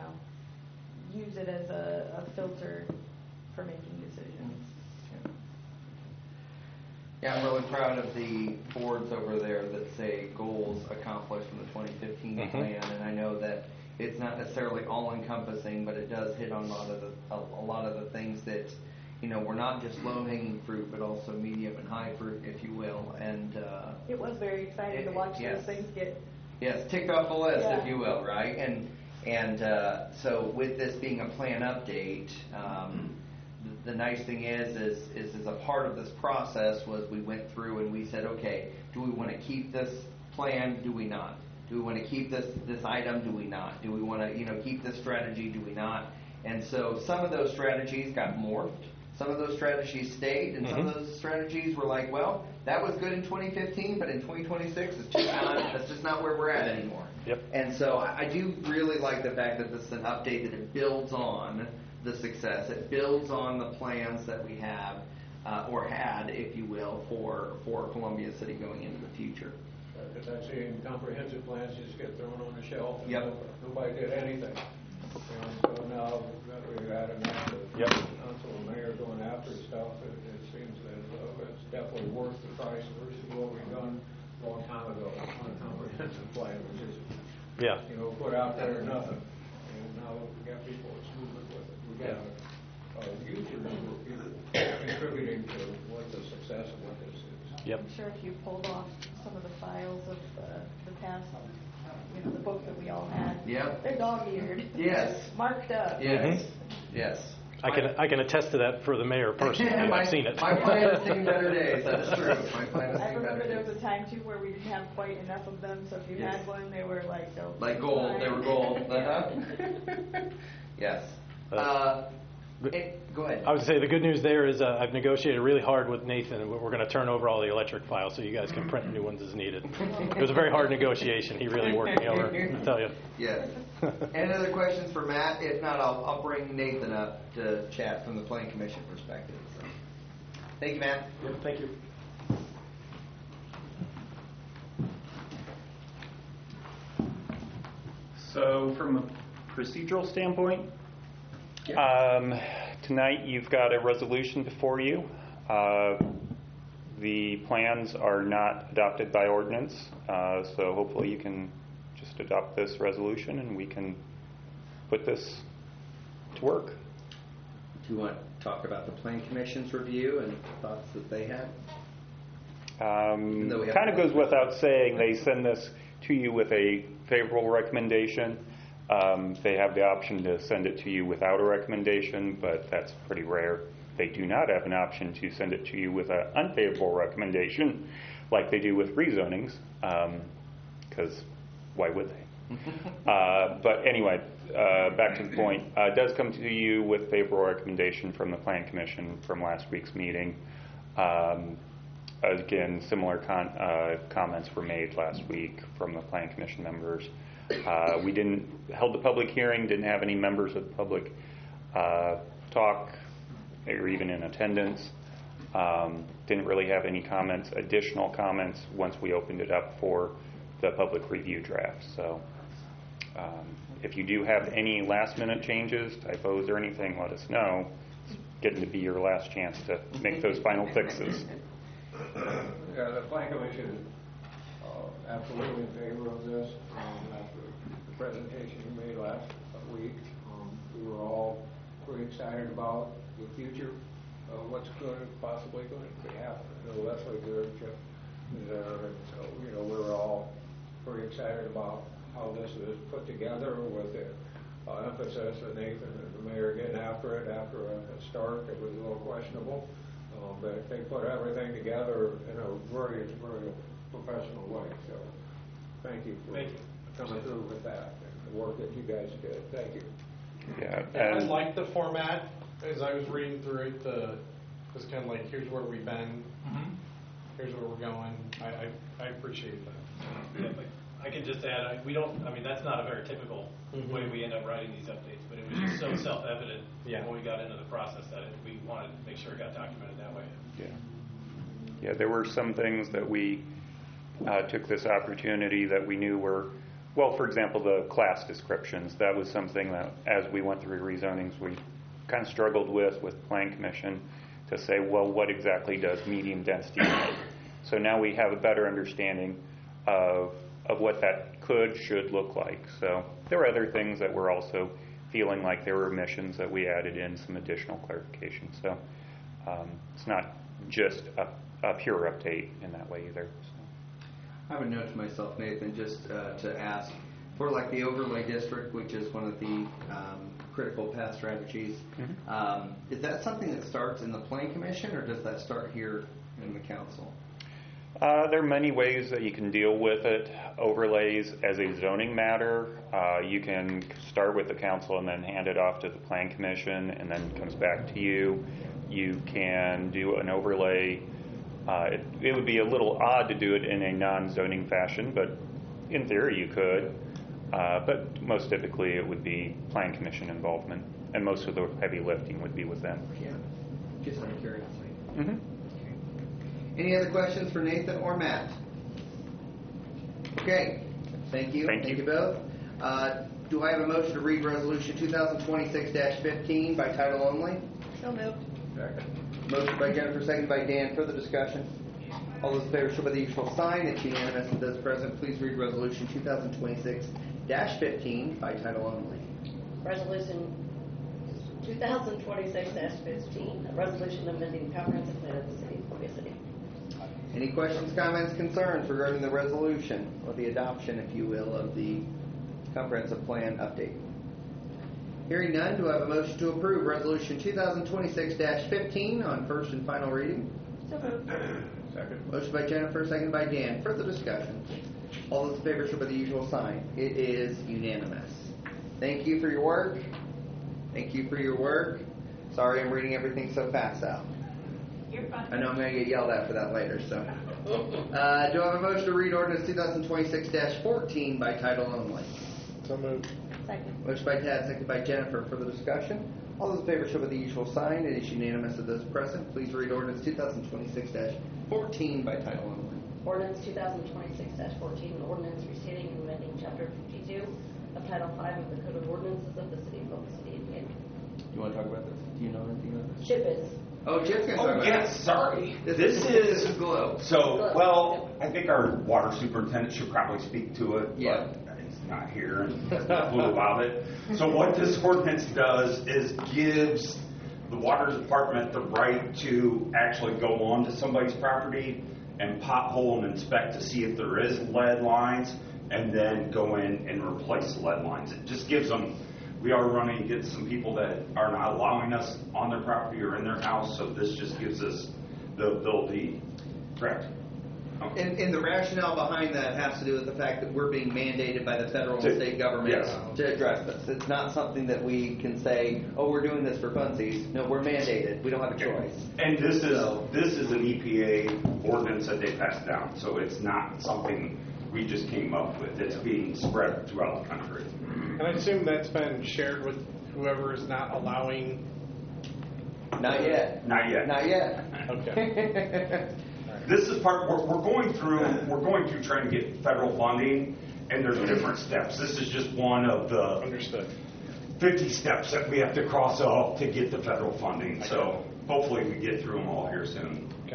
use it as a filter for making decisions. Yeah, I'm really proud of the boards over there that say goals accomplished in the 2015 plan, and I know that it's not necessarily all-encompassing, but it does hit on a lot of the things that, we're not just low-hanging fruit, but also medium and high fruit, if you will. And it was very exciting to watch those things get Yes, ticked off the list, if you will, right? And so with this being a plan update, the nice thing is as a part of this process was we went through and we said, okay, do we want to keep this plan? Do we not? Do we want to keep this item? Do we not? Do we want to keep this strategy? Do we not? And so some of those strategies got morphed. Some of those strategies stayed, and some of those strategies were like, well, that was good in 2015, but in 2026, that's just not where we're at anymore. Yep. And so I do really like the fact that this is an update that it builds on the success. It builds on the plans that we have, or had, if you will, for Columbia City going into the future. Because I've seen comprehensive plans just get thrown on the shelf and Yep. nobody did anything. And so now that we've had enough of council and mayor going after stuff, it seems that it's definitely worth the price versus what we've done a long time ago on a comprehensive plan, which is, put out there or nothing. And now we got people that's moving with it. We got users who are people contributing to what the success of what this is. Yep. I'm sure if you pulled off some of the files of the past, the book that we all had, they're dog-eared. Yes. Marked up. Yes. Yes. I can attest to that for the mayor personally. I've seen it. My plan has seen better days. That's true. My plan has I seen remember better there days. was a time too where we didn't have quite enough of them, so if you had one, they were like gold. Like gold. They were gold. Yes. Go ahead. I would say the good news there is I've negotiated really hard with Nathan, and we're going to turn over all the electric files so you guys can print new ones as needed. It was a very hard negotiation. He really worked me over, I'll tell you. Yes. Any other questions for Matt? If not, I'll bring Nathan up to chat from the Plan Commission perspective. So. Thank you, Matt. Yep, thank you. So from a procedural standpoint, tonight you've got a resolution before you. The plans are not adopted by ordinance, so hopefully you can just adopt this resolution and we can put this to work. Do you want to talk about the Plan Commission's review and thoughts that they had? Kind of goes without saying, they send this to you with a favorable recommendation. They have the option to send it to you without a recommendation, but that's pretty rare. They do not have an option to send it to you with an unfavorable recommendation, like they do with rezonings, because why would they? But anyway, back to the point. It does come to you with favorable recommendation from the Plan Commission from last week's meeting. Again, similar comments were made last week from the Plan Commission members. We held the public hearing, didn't have any members of the public talk or even in attendance. Didn't really have any additional comments once we opened it up for the public review draft. So if you do have any last minute changes, typos or anything, let us know. It's getting to be your last chance to make those final fixes. Yeah, the Plan Commission is absolutely in favor of this. After the presentation you made last week, we were all pretty excited about the future of what's possibly going to be happening. Leslie Good is there, and so we were all pretty excited about how this is put together with the emphasis that Nathan and the mayor getting after it after a start that was a little questionable. But they put everything together in a very, very professional way. So thank you for coming through with that and the work that you guys did. Thank you. Yeah, I like the format. As I was reading through it, it was kind of like, here's where we've been, here's where we're going. I appreciate that. Yeah, but I can just add, that's not a very typical way we end up writing these updates, but it was just so self-evident when we got into the process that we wanted to make sure it got documented that way. Yeah, there were some things that we took this opportunity that we knew were, well, for example, the class descriptions. That was something that, as we went through rezonings, we kind of struggled with Plan Commission to say, well, what exactly does medium density mean? So now we have a better understanding of what that should look like. So there were other things that we're also feeling like there were omissions that we added in some additional clarification. So it's not just a pure update in that way either. So. I have a note to myself, Nathan, just to ask for like the overlay district, which is one of the critical path strategies. Is that something that starts in the Plan Commission, or does that start here in the council? There are many ways that you can deal with it. Overlays as a zoning matter, you can start with the council and then hand it off to the Plan Commission, and then it comes back to you. You can do an overlay. It would be a little odd to do it in a non-zoning fashion, but in theory you could. But most typically it would be Plan Commission involvement, and most of the heavy lifting would be with them. Yeah, just out of curiosity. Mm-hmm. Any other questions for Nathan or Matt? Okay, thank you. Thank you both. Do I have a motion to read Resolution 2026-15 by title only? So moved. Second. Motion by Jennifer, second by Dan. Further discussion? All those in favor show by the usual sign. It's unanimous. And those present, please read Resolution 2026-15 by title only. Resolution 2026-15, a resolution amending comprehensive plan of the city of Columbia City. Any questions, comments, concerns regarding the resolution or the adoption, if you will, of the comprehensive plan update? Hearing none, do I have a motion to approve Resolution 2026-15 on first and final reading? So moved. Second. Motion by Jennifer, second by Dan. Further discussion? All those in favor show by the usual sign. It is unanimous. Thank you for your work. Thank you for your work. Sorry I'm reading everything so fast out. You're fine. I know I'm going to get yelled at for that later. So, do I have a motion to read Ordinance 2026-14 by title only? So moved. Second. Motion by Tad, second by Jennifer. Further discussion? All those in favor show by the usual sign. It is unanimous of those present. Please read Ordinance 2026-14 by title only. Ordinance 2026-14, an ordinance restating and amending Chapter 52 of Title 5 of the Code of Ordinances of the City of Columbia City, Indiana. You want to talk about this? Do you know anything about this? Chip is. Oh, Chip's going to talk about yes, sorry. This is Glow. So, well, I think our water superintendent should probably speak to it. Yeah. But he's not here and has no clue about it. So what this ordinance does is gives the water department the right to actually go onto somebody's property and pothole and inspect to see if there is lead lines, and then go in and replace the lead lines. It just gives them. We are running against some people that are not allowing us on their property or in their house, so this just gives us the ability. Correct. Okay. And the rationale behind that has to do with the fact that we're being mandated by the federal and state governments to address this. It's not something that we can say, oh, we're doing this for funsies. No, we're mandated. We don't have a choice. And this is an EPA ordinance that they passed down, so it's not something we just came up with. It's being spread throughout the country. And I assume that's been shared with whoever is not allowing. Not yet. Not yet. Not yet. Okay. This is part we're going through trying to get federal funding, and there's different steps. This is just one of the Understood. 50 steps that we have to cross off to get the federal funding. So hopefully we get through them all here soon. Okay.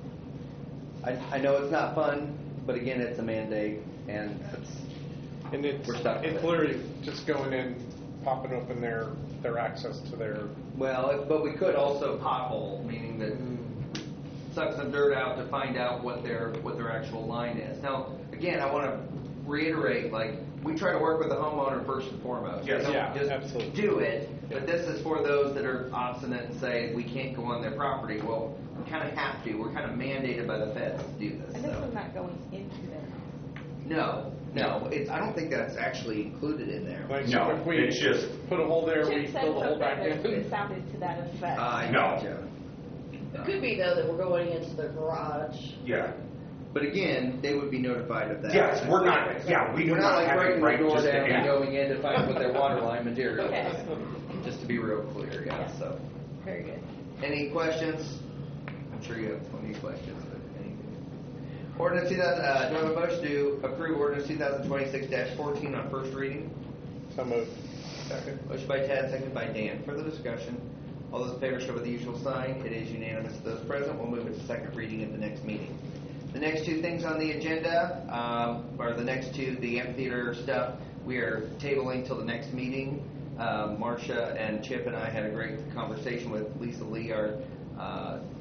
I know it's not fun, but again, it's a mandate, and we're stuck with it's it. literally just going in, popping open their access to their. Well, but we could also pothole, meaning that suck some dirt out to find out what their actual line is. Now, again, I want to reiterate, like, we try to work with the homeowner first and foremost. Yes. Don't Yeah, just absolutely. do it. But this is for those that are obstinate and say we can't go on their property. Well, we kind of have to. We're kind of mandated by the feds to do this. And this so. was not going into their house. No. I don't think that's actually included in there. Like, No, so if we it's just- put a hole there, we Chip said fill the hole back something that in. it sounded to that effect. I No. gotcha. It could be, though, that we're going into their garage. Yeah. But again, they would be notified of that. Yes, we're not. Yeah, we do We're not like have breaking it the right door just down and to going in to find what their water line material Okay. is. Just to be real clear, yeah. Yeah. So, Very good. any questions? I'm sure you have plenty of questions. But anything. Ordinance 2000. Do I have a motion to approve Ordinance 2026-14 on first reading? So moved. Second. Motion by Tad, second by Dan. Further discussion. All those in favor show by the usual sign. It is unanimous of those present. We'll move it to second reading at the next meeting. The next two things on the agenda are the next two, the amphitheater stuff. We are tabling till the next meeting. Marcia and Chip and I had a great conversation with Lisa Lee, our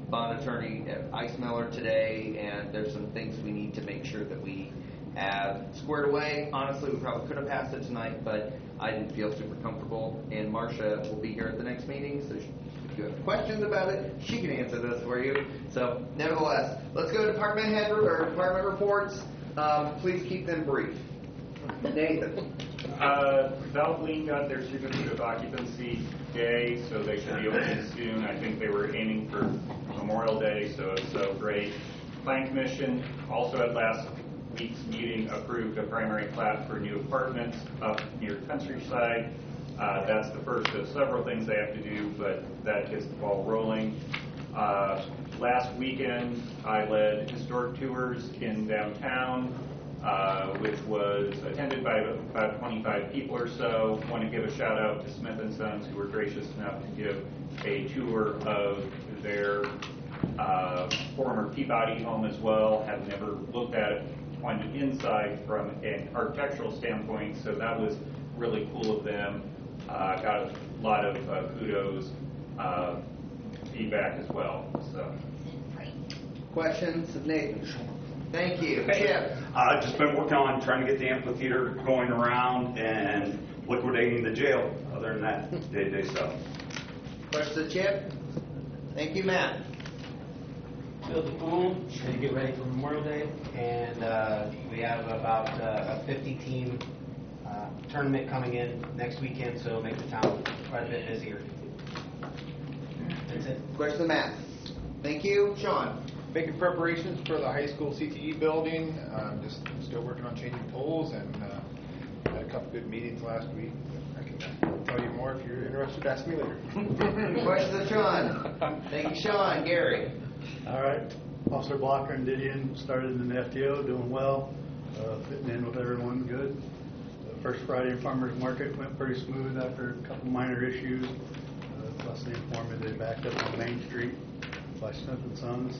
bond attorney Eismiller today, and there's some things we need to make sure that we have squared away. Honestly, we probably could have passed it tonight, but I didn't feel super comfortable. And Marcia will be here at the next meeting, so if you have questions about it, she can answer this for you. So, nevertheless, let's go to department head or department reports. Please keep them brief. Nathan. Valvoline got their certificate of occupancy today, so they should be opening soon. I think they were aiming for Memorial Day, so it's so great. Plan Commission also at last week's meeting approved a primary plat for new apartments up near Countryside. That's the first of several things they have to do, but that gets the ball rolling. Last weekend, I led historic tours in downtown, which was attended by about 25 people or so. Want to give a shout out to Smith & Sons, who were gracious enough to give a tour of their former Peabody home as well. Have never looked at it on the inside from an architectural standpoint, so that was really cool of them. Got a lot of kudos, feedback as well. So, Questions of Nathan? Thank you. Hey, Chip. just been working on trying to get the amphitheater going around and liquidating the jail. Other than that, day-to-day stuff. Questions of Chip? Thank you, Matt. Build the pool, trying to get ready for Memorial Day, and we have about a 50-team tournament coming in next weekend, so it'll make the town quite a bit busier. That's it. Question of Matt. Thank you. Sean. Making preparations for the high school CTE building. Just still working on changing poles, and had a couple good meetings last week. I can tell you more if you're interested. Ask me later. Questions of Sean. Thank you, Sean. Gary. All right. Officer Blocker and Didion started in the FTO, doing well, fitting in with everyone good. The first Friday Farmers Market went pretty smooth after a couple minor issues. Plus they informed me they backed up on Main Street by Smith & Sons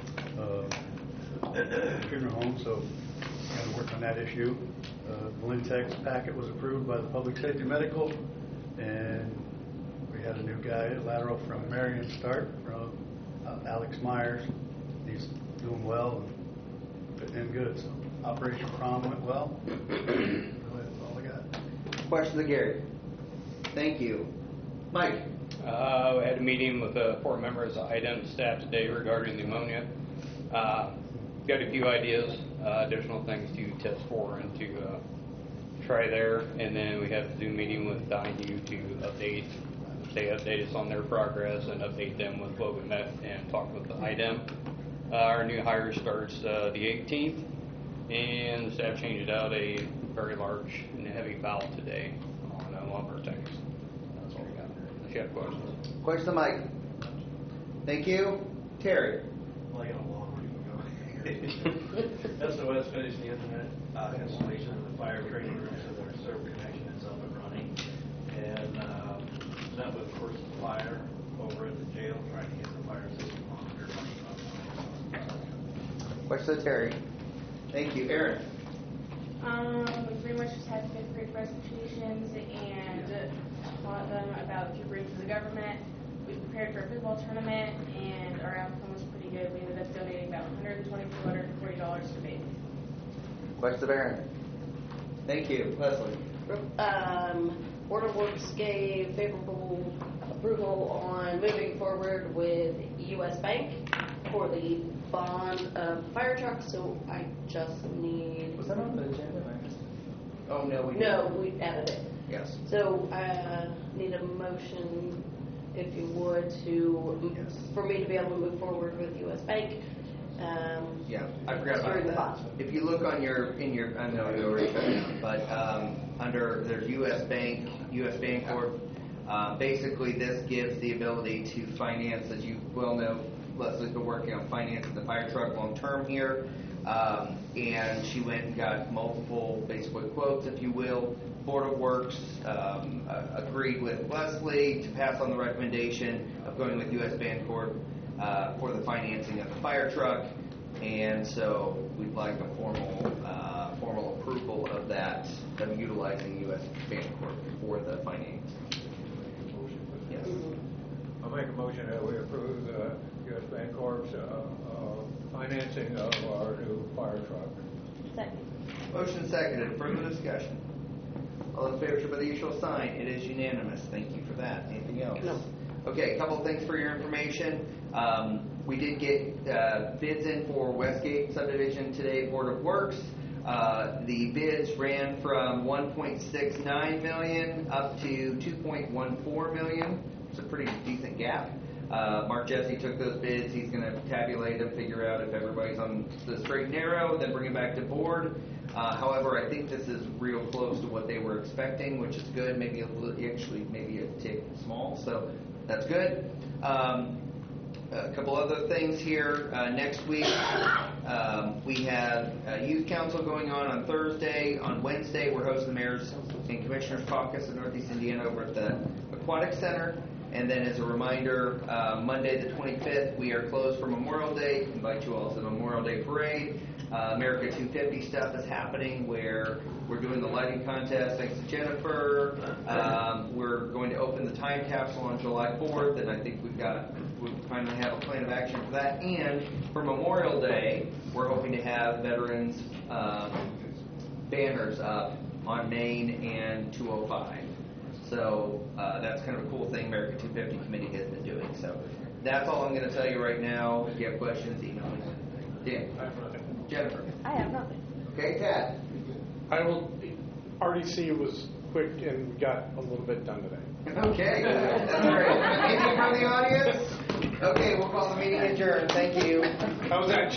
funeral home, so got to work on that issue. The Lintex packet was approved by the Public Safety Medical, and we had a new guy, lateral from Marion start, from Alex Myers. He's doing well and fitting in good. So Operation Prom went well. Really, that's all I got. Questions of Gary. Thank you. Mike. We had a meeting with 4 members of IDEM staff today regarding the ammonia. Got a few ideas, additional things to test for and to try there. And then we had a Zoom meeting with Donahue to update us on their progress and update them with what we met and talked with the IDEM. Our new hire starts the 18th, and the staff changed out a very large and heavy valve today on one of our tanks. That's all we got. If you have questions. Question of Mike. Thank you. Terry. Well, I got a long way to go. SOS finished the internet installation of the fire training room, so their server connection is up and running. And met with, of course, the fire over at the jail, trying to get the fire system monitored. Question of Terry. Thank you. Aaron. We pretty much just had 5th grade presentations and taught them about to bring to the government. We prepared for a football tournament, and our outcome was pretty good. We ended up donating about $140 to Baby. Question of Aaron. Thank you. Leslie. Board of Works gave favorable approval on moving forward with U.S. Bank for the bond of fire truck, so I just need... Was that on the agenda? Oh, no, we didn't. No, we added it. Yes. So I need a motion, if you would, for me to be able to move forward with U.S. Bank. Yeah, I forgot about that. If you look on I know you already said it, but under there's U.S. Bank Corp. Basically, this gives the ability to finance, as you well know, Leslie's been working on financing the fire truck long term here, and she went and got multiple basically quotes, if you will. Board of Works agreed with Leslie to pass on the recommendation of going with U.S. Bank Corp. For the financing of the fire truck, and so we'd like a formal approval of that, of utilizing U.S. Bank Corp. For the finance. Yes. I'll make a motion that we approve U.S. Bancorp's financing of our new fire truck. Second. Motion seconded. Further discussion? All in favor, show by the usual sign. It is unanimous. Thank you for that. Anything else? No. Okay, a couple of things for your information. We did get bids in for Westgate subdivision today, Board of Works. The bids ran from $1.69 million up to $2.14 million. It's a pretty decent gap. Mark Jesse took those bids. He's going to tabulate them, figure out if everybody's on the straight and narrow, then bring it back to board. However, I think this is real close to what they were expecting, which is good. Maybe maybe a tick small, so that's good. A couple other things here. Next week, we have Youth Council going on Thursday. On Wednesday, we're hosting the Mayors and Commissioners Caucus in Northeast Indiana over at the Aquatic Center. And then as a reminder, Monday the 25th, we are closed for Memorial Day. Invite you all to the Memorial Day Parade. America 250 stuff is happening where we're doing the lighting contest. Thanks to Jennifer. We're going to open the time capsule on July 4th, and I think we finally have a plan of action for that. And for Memorial Day, we're hoping to have veterans banners up on Main and 205. So that's kind of a cool thing America 250 Committee has been doing. So that's all I'm going to tell you right now. If you have questions, email me. Dan. Jennifer. I have nothing. Okay, Tad. RDC was quick and got a little bit done today. Okay, that's great. Anything from the audience? Okay, we'll call the meeting adjourned. Thank you. How was that?